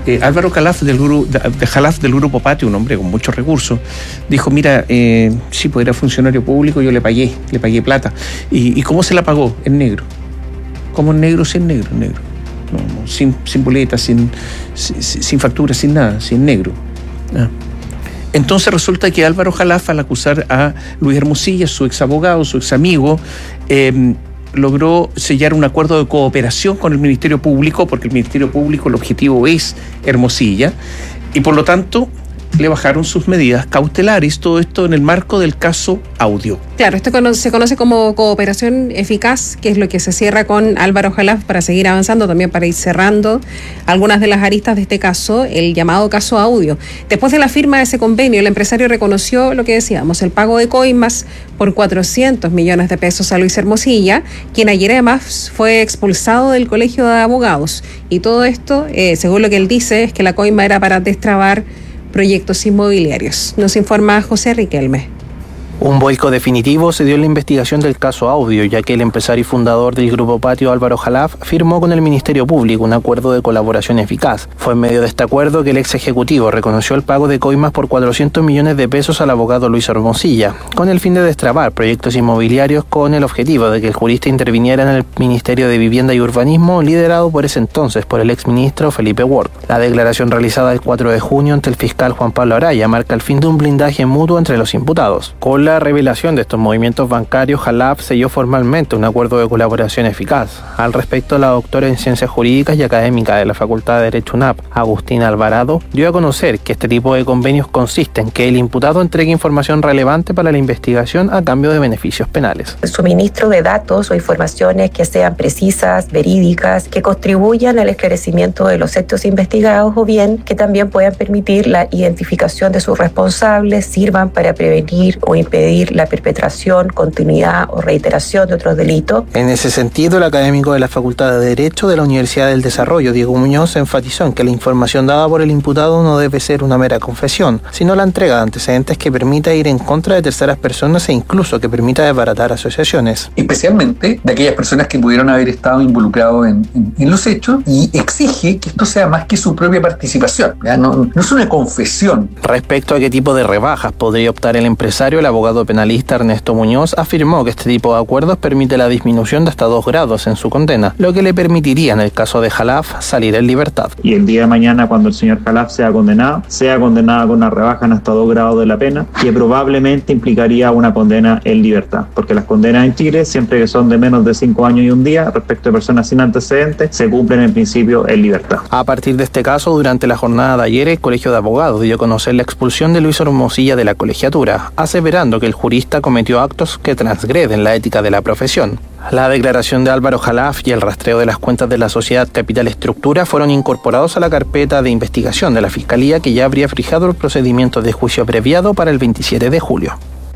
Eh, Álvaro Jalaf del, grupo, de Jalaf del Grupo Patio, un hombre con muchos recursos, dijo, mira, eh, sí, pues era funcionario público, yo le pagué, le pagué plata. ¿Y, y cómo se la pagó? En negro. ¿Cómo en negro? Sin negro, en negro. No, no, sin, sin boleta, sin, sin, sin factura, sin nada, sin negro. Ah. Entonces resulta que Álvaro Jalaf, al acusar a Luis Hermosilla, su ex abogado, su ex amigo, eh, logró sellar un acuerdo de cooperación con el Ministerio Público, porque el Ministerio Público, el objetivo es Hermosilla, y por lo tanto le bajaron sus medidas cautelares, todo esto en el marco del caso Audio.
Claro, esto se conoce como cooperación eficaz, que es lo que se cierra con Álvaro Jalaf para seguir avanzando, también para ir cerrando algunas de las aristas de este caso, el llamado caso Audio. Después de la firma de ese convenio, el empresario reconoció lo que decíamos, el pago de coimas por cuatrocientos millones de pesos a Luis Hermosilla, quien ayer además fue expulsado del Colegio de Abogados. Y todo esto, eh, según lo que él dice, es que la coima era para destrabar proyectos inmobiliarios. Nos informa José Riquelme.
Un vuelco definitivo se dio en la investigación del caso Audio, ya que el empresario y fundador del Grupo Patio, Álvaro Jalaf, firmó con el Ministerio Público un acuerdo de colaboración eficaz. Fue en medio de este acuerdo que el ex ejecutivo reconoció el pago de coimas por cuatrocientos millones de pesos al abogado Luis Hermosilla, con el fin de destrabar proyectos inmobiliarios con el objetivo de que el jurista interviniera en el Ministerio de Vivienda y Urbanismo, liderado por ese entonces por el exministro Felipe Ward. La declaración realizada el cuatro de junio ante el fiscal Juan Pablo Araya marca el fin de un blindaje mutuo entre los imputados. Con la revelación de estos movimientos bancarios, Jalaf selló formalmente un acuerdo de colaboración eficaz. Al respecto, la doctora en Ciencias Jurídicas y Académica de la Facultad de Derecho UNAP, Agustina Alvarado, dio a conocer que este tipo de convenios consiste en que el imputado entregue información relevante para la investigación a cambio de beneficios penales.
El suministro de datos o informaciones que sean precisas, verídicas, que contribuyan al esclarecimiento de los hechos investigados o bien que también puedan permitir la identificación de sus responsables, sirvan para prevenir o impedir la perpetración, continuidad o reiteración de otros delitos.
En ese sentido, el académico de la Facultad de Derecho de la Universidad del Desarrollo, Diego Muñoz, enfatizó en que la información dada por el imputado no debe ser una mera confesión, sino la entrega de antecedentes que permita ir en contra de terceras personas e incluso que permita desbaratar asociaciones.
Especialmente de aquellas personas que pudieron haber estado involucrados en, en, en los hechos, y exige que esto sea más que su propia participación, ¿ya? No, no es una confesión.
Respecto a qué tipo de rebajas podría optar el empresario, el abogado penalista Ernesto Muñoz afirmó que este tipo de acuerdos permite la disminución de hasta dos grados en su condena, lo que le permitiría en el caso de Jalaf salir en libertad.
Y el día de mañana, cuando el señor Jalaf sea condenado, sea condenado con una rebaja en hasta dos grados de la pena, que probablemente implicaría una condena en libertad, porque las condenas en Chile, siempre que son de menos de cinco años y un día, respecto a personas sin antecedentes, se cumplen en principio en libertad.
A partir de este caso, durante la jornada de ayer, el Colegio de Abogados dio a conocer la expulsión de Luis Hermosilla de la colegiatura, aseverando que el jurista cometió actos que transgreden la ética de la profesión. La declaración de Álvaro Jalaf y el rastreo de las cuentas de la sociedad Capital Estructura fueron incorporados a la carpeta de investigación de la Fiscalía, que ya habría fijado el procedimiento de juicio abreviado para el veintisiete de julio.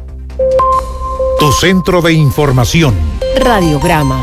Tu centro de información.
Radiograma.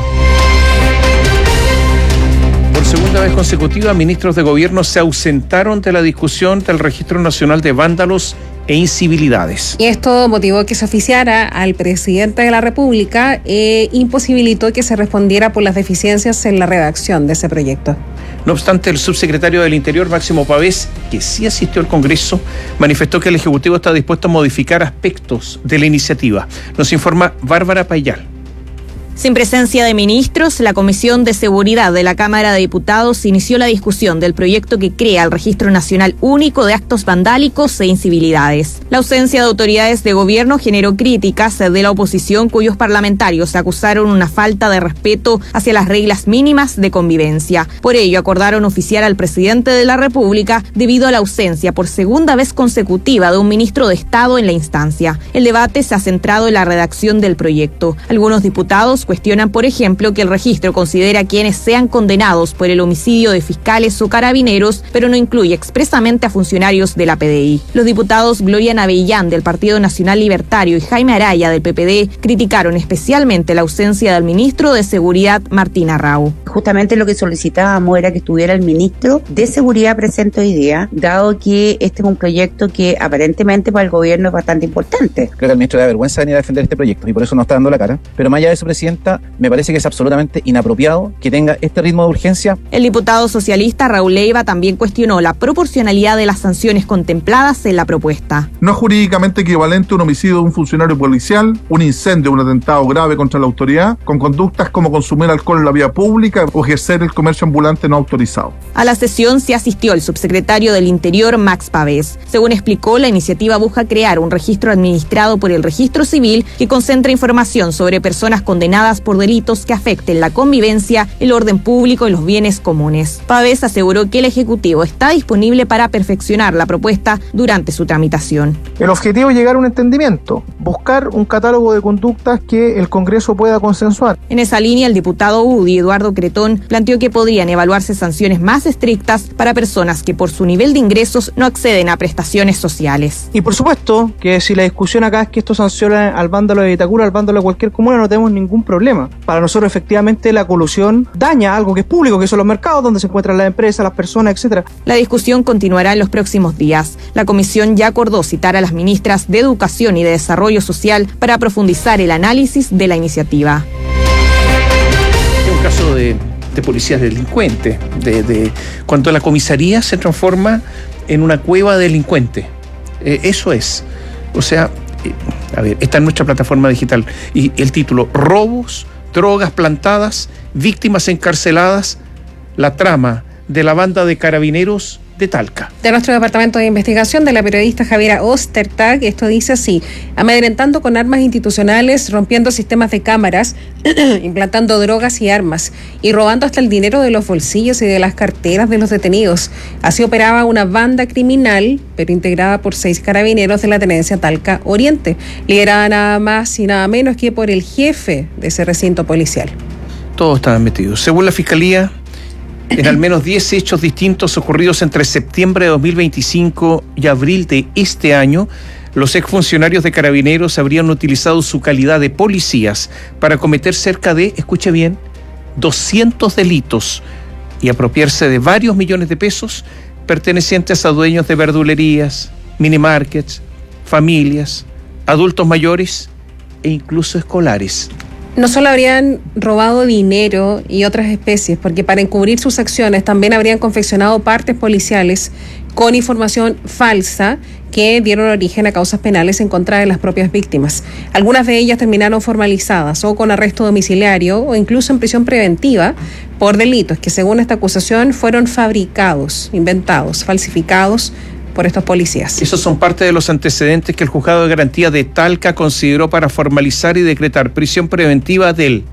Por segunda vez consecutiva, ministros de gobierno se ausentaron de la discusión del Registro Nacional de Vándalos e Incivilidades.
Y esto motivó que se oficiara al presidente de la República e imposibilitó que se respondiera por las deficiencias en la redacción de ese proyecto.
No obstante, el subsecretario del Interior, Máximo Pavés, que sí asistió al Congreso, manifestó que el Ejecutivo está dispuesto a modificar aspectos de la iniciativa. Nos informa Bárbara Payal.
Sin presencia de ministros, la Comisión de Seguridad de la Cámara de Diputados inició la discusión del proyecto que crea el Registro Nacional Único de Actos Vandálicos e Incivilidades. La ausencia de autoridades de gobierno generó críticas de la oposición, cuyos parlamentarios acusaron una falta de respeto hacia las reglas mínimas de convivencia. Por ello, acordaron oficiar al presidente de la República debido a la ausencia por segunda vez consecutiva de un ministro de Estado en la instancia. El debate se ha centrado en la redacción del proyecto. Algunos diputados cuestionan, por ejemplo, que el registro considera a quienes sean condenados por el homicidio de fiscales o carabineros, pero no incluye expresamente a funcionarios de la P D I. Los diputados Gloria Navellán del Partido Nacional Libertario y Jaime Araya del P P D criticaron especialmente la ausencia del ministro de Seguridad, Martín Arrau.
Justamente lo que solicitábamos era que estuviera el ministro de Seguridad presente hoy día, dado que este es un proyecto que aparentemente para el gobierno es bastante importante.
Creo que el ministro le da vergüenza venir a defender este proyecto y por eso no está dando la cara. Pero más allá de eso, presidente,
herramienta, me parece que es absolutamente inapropiado que tenga este ritmo de urgencia.
El diputado socialista Raúl Leiva también cuestionó la proporcionalidad de las sanciones contempladas en la propuesta.
No es jurídicamente equivalente un homicidio de un funcionario policial, un incendio, un atentado grave contra la autoridad, con conductas como consumir alcohol en la vía pública o ejercer el comercio ambulante no autorizado.
A la sesión se asistió el subsecretario del Interior, Max Pavés. Según explicó, la iniciativa busca crear un registro administrado por el Registro Civil que concentra información sobre personas condenadas por delitos que afecten la convivencia, el orden público y los bienes comunes. Pavés aseguró que el Ejecutivo está disponible para perfeccionar la propuesta durante su tramitación.
El objetivo es llegar a un entendimiento, buscar un catálogo de conductas que el Congreso pueda consensuar.
En esa línea, el diputado U D I, Eduardo Cretón, planteó que podrían evaluarse sanciones más estrictas para personas que por su nivel de ingresos no acceden a prestaciones sociales.
Y por supuesto que si la discusión acá es que esto sanciona al vándalo de Vitacura, al vándalo de cualquier comuna, no tenemos ningún problema. Para nosotros efectivamente la colusión daña algo que es público, que son los mercados donde se encuentran las empresas, las personas, etcétera.
La discusión continuará en los próximos días. La comisión ya acordó citar a las ministras de Educación y de Desarrollo Social para profundizar el análisis de la iniciativa.
Es un caso de, de policías delincuentes, de, de cuando la comisaría se transforma en una cueva delincuente. Eh, eso es. O sea, eh, a ver, está en nuestra plataforma digital. Y el título, robos, drogas plantadas, víctimas encarceladas, la trama de la banda de carabineros de Talca.
De nuestro departamento de investigación, de la periodista Javiera Ostertag, esto dice así: amedrentando con armas institucionales, rompiendo sistemas de cámaras, implantando drogas y armas, y robando hasta el dinero de los bolsillos y de las carteras de los detenidos. Así operaba una banda criminal, pero integrada por seis carabineros de la tenencia Talca Oriente, liderada nada más y nada menos que por el jefe de ese recinto policial.
Todos estaban metidos. Según la Fiscalía, en al menos diez hechos distintos ocurridos entre septiembre de dos mil veinticinco y abril de este año, los exfuncionarios de Carabineros habrían utilizado su calidad de policías para cometer cerca de, escuche bien, doscientos delitos y apropiarse de varios millones de pesos pertenecientes a dueños de verdulerías, minimarkets, familias, adultos mayores e incluso escolares.
No solo habrían robado dinero y otras especies, porque para encubrir sus acciones también habrían confeccionado partes policiales con información falsa que dieron origen a causas penales en contra de las propias víctimas. Algunas de ellas terminaron formalizadas o con arresto domiciliario o incluso en prisión preventiva por delitos que, según esta acusación, fueron fabricados, inventados, falsificados por estos policías.
Esos son parte de los antecedentes que el Juzgado de Garantía de Talca consideró para formalizar y decretar prisión preventiva del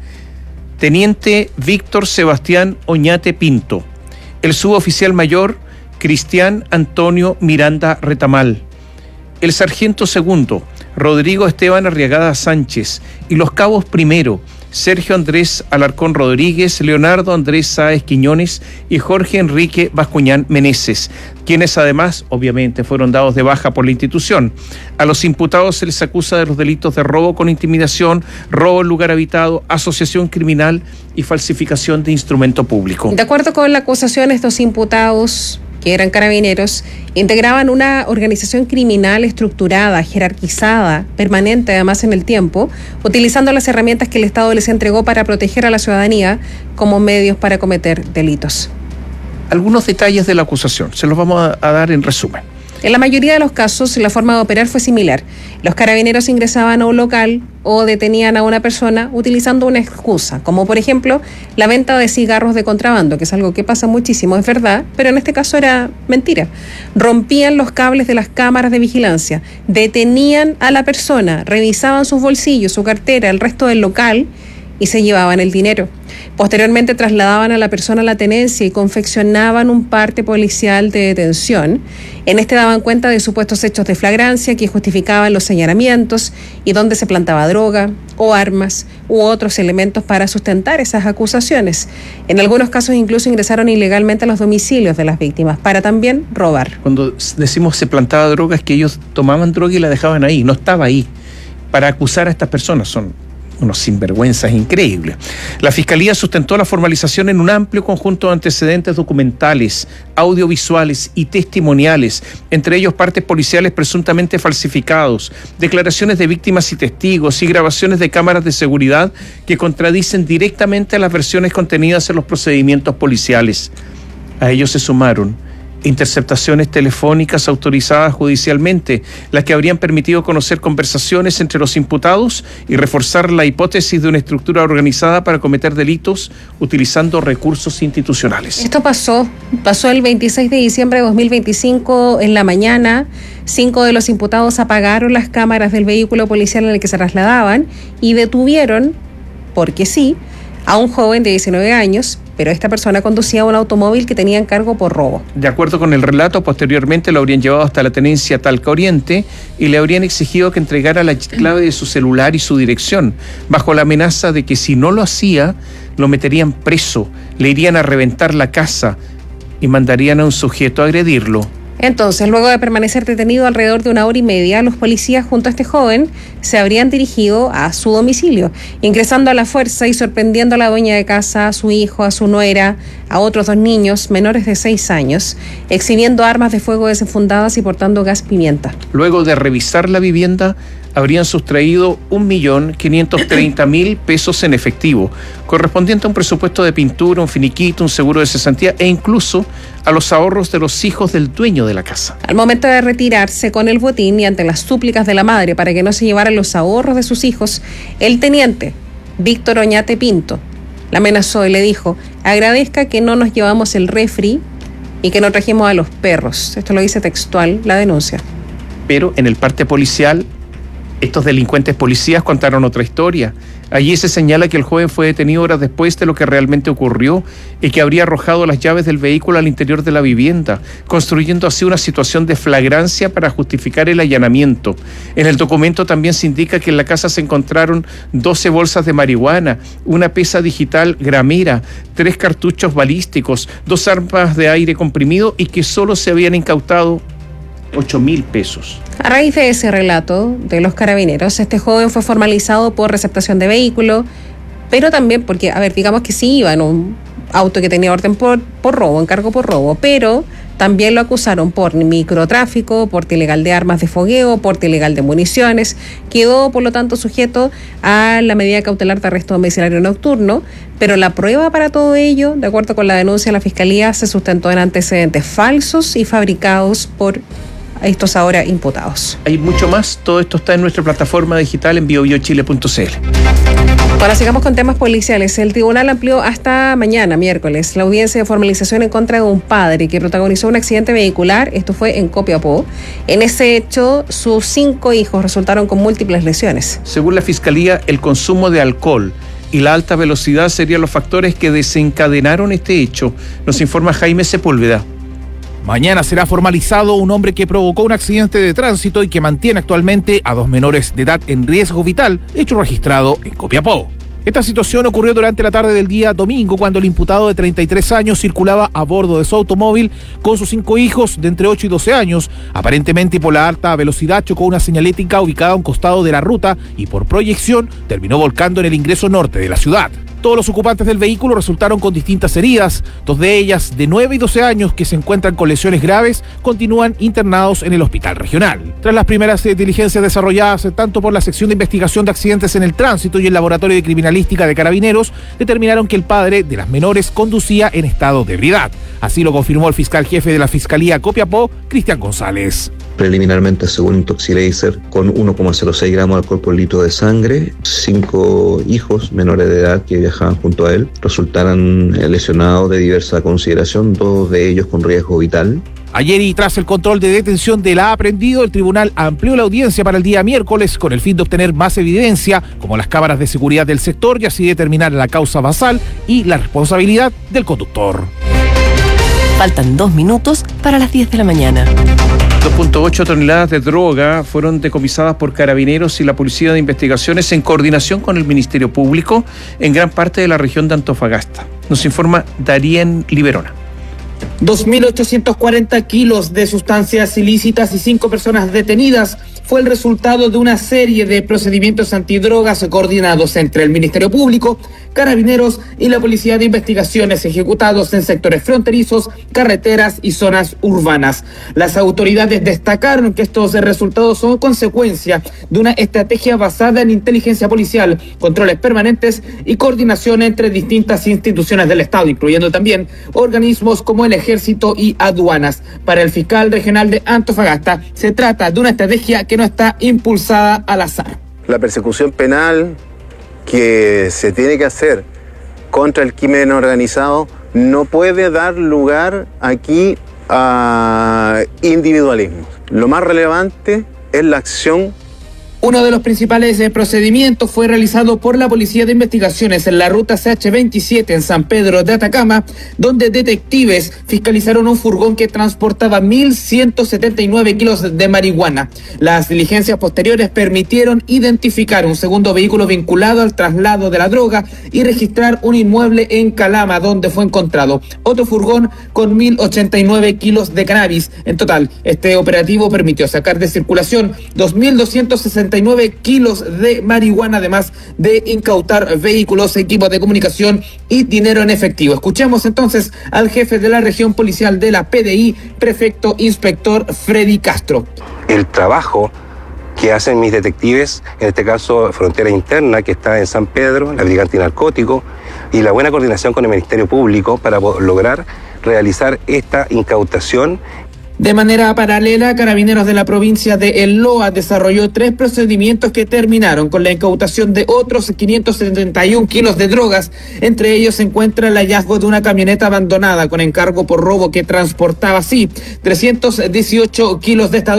teniente Víctor Sebastián Oñate Pinto, el suboficial mayor Cristian Antonio Miranda Retamal, el sargento segundo Rodrigo Esteban Arriagada Sánchez y los cabos primero Sergio Andrés Alarcón Rodríguez, Leonardo Andrés Sáez Quiñones y Jorge Enrique Bascuñán Meneses, quienes además obviamente fueron dados de baja por la institución. A los imputados se les acusa de los delitos de robo con intimidación, robo en lugar habitado, asociación criminal y falsificación de instrumento público.
De acuerdo con la acusación, estos imputados, que eran carabineros, integraban una organización criminal estructurada, jerarquizada, permanente además en el tiempo, utilizando las herramientas que el Estado les entregó para proteger a la ciudadanía como medios para cometer delitos.
Algunos detalles de la acusación, se los vamos a, a dar en resumen.
En la mayoría de los casos, la forma de operar fue similar. Los carabineros ingresaban a un local o detenían a una persona utilizando una excusa, como por ejemplo la venta de cigarros de contrabando, que es algo que pasa muchísimo, es verdad, pero en este caso era mentira. Rompían los cables de las cámaras de vigilancia, detenían a la persona, revisaban sus bolsillos, su cartera, el resto del local y se llevaban el dinero. Posteriormente trasladaban a la persona a la tenencia y confeccionaban un parte policial de detención. En este daban cuenta de supuestos hechos de flagrancia que justificaban los señalamientos y donde se plantaba droga o armas u otros elementos para sustentar esas acusaciones. En algunos casos incluso ingresaron ilegalmente a los domicilios de las víctimas para también robar.
Cuando decimos se plantaba droga es que ellos tomaban droga y la dejaban ahí, no estaba ahí. Para acusar a estas personas son unos sinvergüenzas increíbles. La Fiscalía sustentó la formalización en un amplio conjunto de antecedentes documentales, audiovisuales y testimoniales, entre ellos partes policiales presuntamente falsificados, declaraciones de víctimas y testigos y grabaciones de cámaras de seguridad que contradicen directamente a las versiones contenidas en los procedimientos policiales. A ellos se sumaron interceptaciones telefónicas autorizadas judicialmente, las que habrían permitido conocer conversaciones entre los imputados y reforzar la hipótesis de una estructura organizada para cometer delitos utilizando recursos institucionales.
Esto pasó, pasó el veintiséis de diciembre de dos mil veinticinco en la mañana. Cinco de los imputados apagaron las cámaras del vehículo policial en el que se trasladaban y detuvieron, porque sí, a un joven de diecinueve años, pero esta persona conducía un automóvil que tenía en cargo por robo.
De acuerdo con el relato, posteriormente lo habrían llevado hasta la tenencia Talca Oriente y le habrían exigido que entregara la clave de su celular y su dirección, bajo la amenaza de que si no lo hacía, lo meterían preso, le irían a reventar la casa y mandarían a un sujeto a agredirlo.
Entonces, luego de permanecer detenido alrededor de una hora y media, los policías junto a este joven se habrían dirigido a su domicilio, ingresando a la fuerza y sorprendiendo a la dueña de casa, a su hijo, a su nuera, a otros dos niños menores de seis años, exhibiendo armas de fuego desenfundadas y portando gas pimienta.
Luego de revisar la vivienda, habrían sustraído un millón quinientos treinta mil pesos en efectivo, correspondiente a un presupuesto de pintura, un finiquito, un seguro de cesantía e incluso a los ahorros de los hijos del dueño de la casa.
Al momento de retirarse con el botín y ante las súplicas de la madre para que no se llevaran los ahorros de sus hijos, el teniente Víctor Oñate Pinto la amenazó y le dijo: agradezca que no nos llevamos el refri y que no trajimos a los perros. Esto lo dice textual la denuncia.
Pero en el parte policial, estos delincuentes policías contaron otra historia. Allí se señala que el joven fue detenido horas después de lo que realmente ocurrió y que habría arrojado las llaves del vehículo al interior de la vivienda, construyendo así una situación de flagrancia para justificar el allanamiento. En el documento también se indica que en la casa se encontraron doce bolsas de marihuana, una pesa digital gramera, tres cartuchos balísticos, dos armas de aire comprimido y que solo se habían incautado ocho mil pesos.
A raíz de ese relato de los carabineros, este joven fue formalizado por receptación de vehículo, pero también porque, a ver, digamos que sí iba en un auto que tenía orden por, por robo, encargo por robo, pero también lo acusaron por microtráfico, porte ilegal de armas de fogueo, porte ilegal de municiones. Quedó, por lo tanto, sujeto a la medida cautelar de arresto domiciliario nocturno, pero la prueba para todo ello, de acuerdo con la denuncia de la Fiscalía, se sustentó en antecedentes falsos y fabricados por estos ahora imputados.
Hay mucho más, todo esto está en nuestra plataforma digital en bio bio chile punto c l.
Ahora sigamos con temas policiales. El tribunal amplió hasta mañana, miércoles, la audiencia de formalización en contra de un padre que protagonizó un accidente vehicular. Esto fue en Copiapó. En ese hecho, sus cinco hijos resultaron con múltiples lesiones.
Según la Fiscalía, el consumo de alcohol y la alta velocidad serían los factores que desencadenaron este hecho, nos informa Jaime Sepúlveda.
Mañana será formalizado un hombre que provocó un accidente de tránsito y que mantiene actualmente a dos menores de edad en riesgo vital, hecho registrado en Copiapó. Esta situación ocurrió durante la tarde del día domingo, cuando el imputado de treinta y tres años circulaba a bordo de su automóvil con sus cinco hijos de entre ocho y doce años. Aparentemente, y por la alta velocidad, chocó una señalética ubicada a un costado de la ruta y por proyección terminó volcando en el ingreso norte de la ciudad. Todos los ocupantes del vehículo resultaron con distintas heridas, dos de ellas de nueve y doce años que se encuentran con lesiones graves, continúan internados en el hospital regional. Tras las primeras eh, diligencias desarrolladas eh, tanto por la sección de investigación de accidentes en el tránsito y el laboratorio de criminalística de Carabineros, determinaron que el padre de las menores conducía en estado de ebriedad. Así lo confirmó el fiscal jefe de la Fiscalía Copiapó, Cristian González.
Preliminarmente, según Intoxilaser, con uno coma cero seis gramos de alcohol por litro de sangre, cinco hijos menores de edad que viajaban junto a él resultaron lesionados de diversa consideración, dos de ellos con riesgo vital.
Ayer, y tras el control de detención del aprehendido, el tribunal amplió la audiencia para el día miércoles con el fin de obtener más evidencia, como las cámaras de seguridad del sector, y así determinar la causa basal y la responsabilidad del conductor.
Faltan dos minutos para las diez de la mañana.
dos punto ocho toneladas de droga fueron decomisadas por Carabineros y la Policía de Investigaciones en coordinación con el Ministerio Público en gran parte de la región de Antofagasta. Nos informa Darien Liberona.
dos mil ochocientos cuarenta kilos de sustancias ilícitas y cinco personas detenidas fue el resultado de una serie de procedimientos antidrogas coordinados entre el Ministerio Público, Carabineros y la Policía de Investigaciones ejecutados en sectores fronterizos, carreteras y zonas urbanas. Las autoridades destacaron que estos resultados son consecuencia de una estrategia basada en inteligencia policial, controles permanentes y coordinación entre distintas instituciones del Estado, incluyendo también organismos como el Ejército y aduanas. Para el fiscal regional de Antofagasta, se trata de una estrategia que no está impulsada al azar.
La persecución penal que se tiene que hacer contra el crimen organizado no puede dar lugar aquí a individualismos. Lo más relevante es la acción.
Uno de los principales eh, procedimientos fue realizado por la Policía de Investigaciones en la ruta C H veintisiete en San Pedro de Atacama, donde detectives fiscalizaron un furgón que transportaba mil ciento setenta y nueve kilos de marihuana. Las diligencias posteriores permitieron identificar un segundo vehículo vinculado al traslado de la droga y registrar un inmueble en Calama, donde fue encontrado otro furgón con mil ochenta y nueve kilos de cannabis. En total, este operativo permitió sacar de circulación dos mil doscientos sesenta y nueve kilos de marihuana, además de incautar vehículos, equipos de comunicación y dinero en efectivo. Escuchemos entonces al jefe de la región policial de la P D I, prefecto inspector Freddy Castro.
El trabajo que hacen mis detectives, en este caso Frontera Interna, que está en San Pedro, la Brigada Antinarcótico, y la buena coordinación con el Ministerio Público para lograr realizar esta incautación.
De manera paralela, Carabineros de la provincia de El Loa desarrolló tres procedimientos que terminaron con la incautación de otros quinientos setenta y un kilos de drogas. Entre ellos se encuentra el hallazgo de una camioneta abandonada con encargo por robo que transportaba así trescientos dieciocho kilos de esta droga.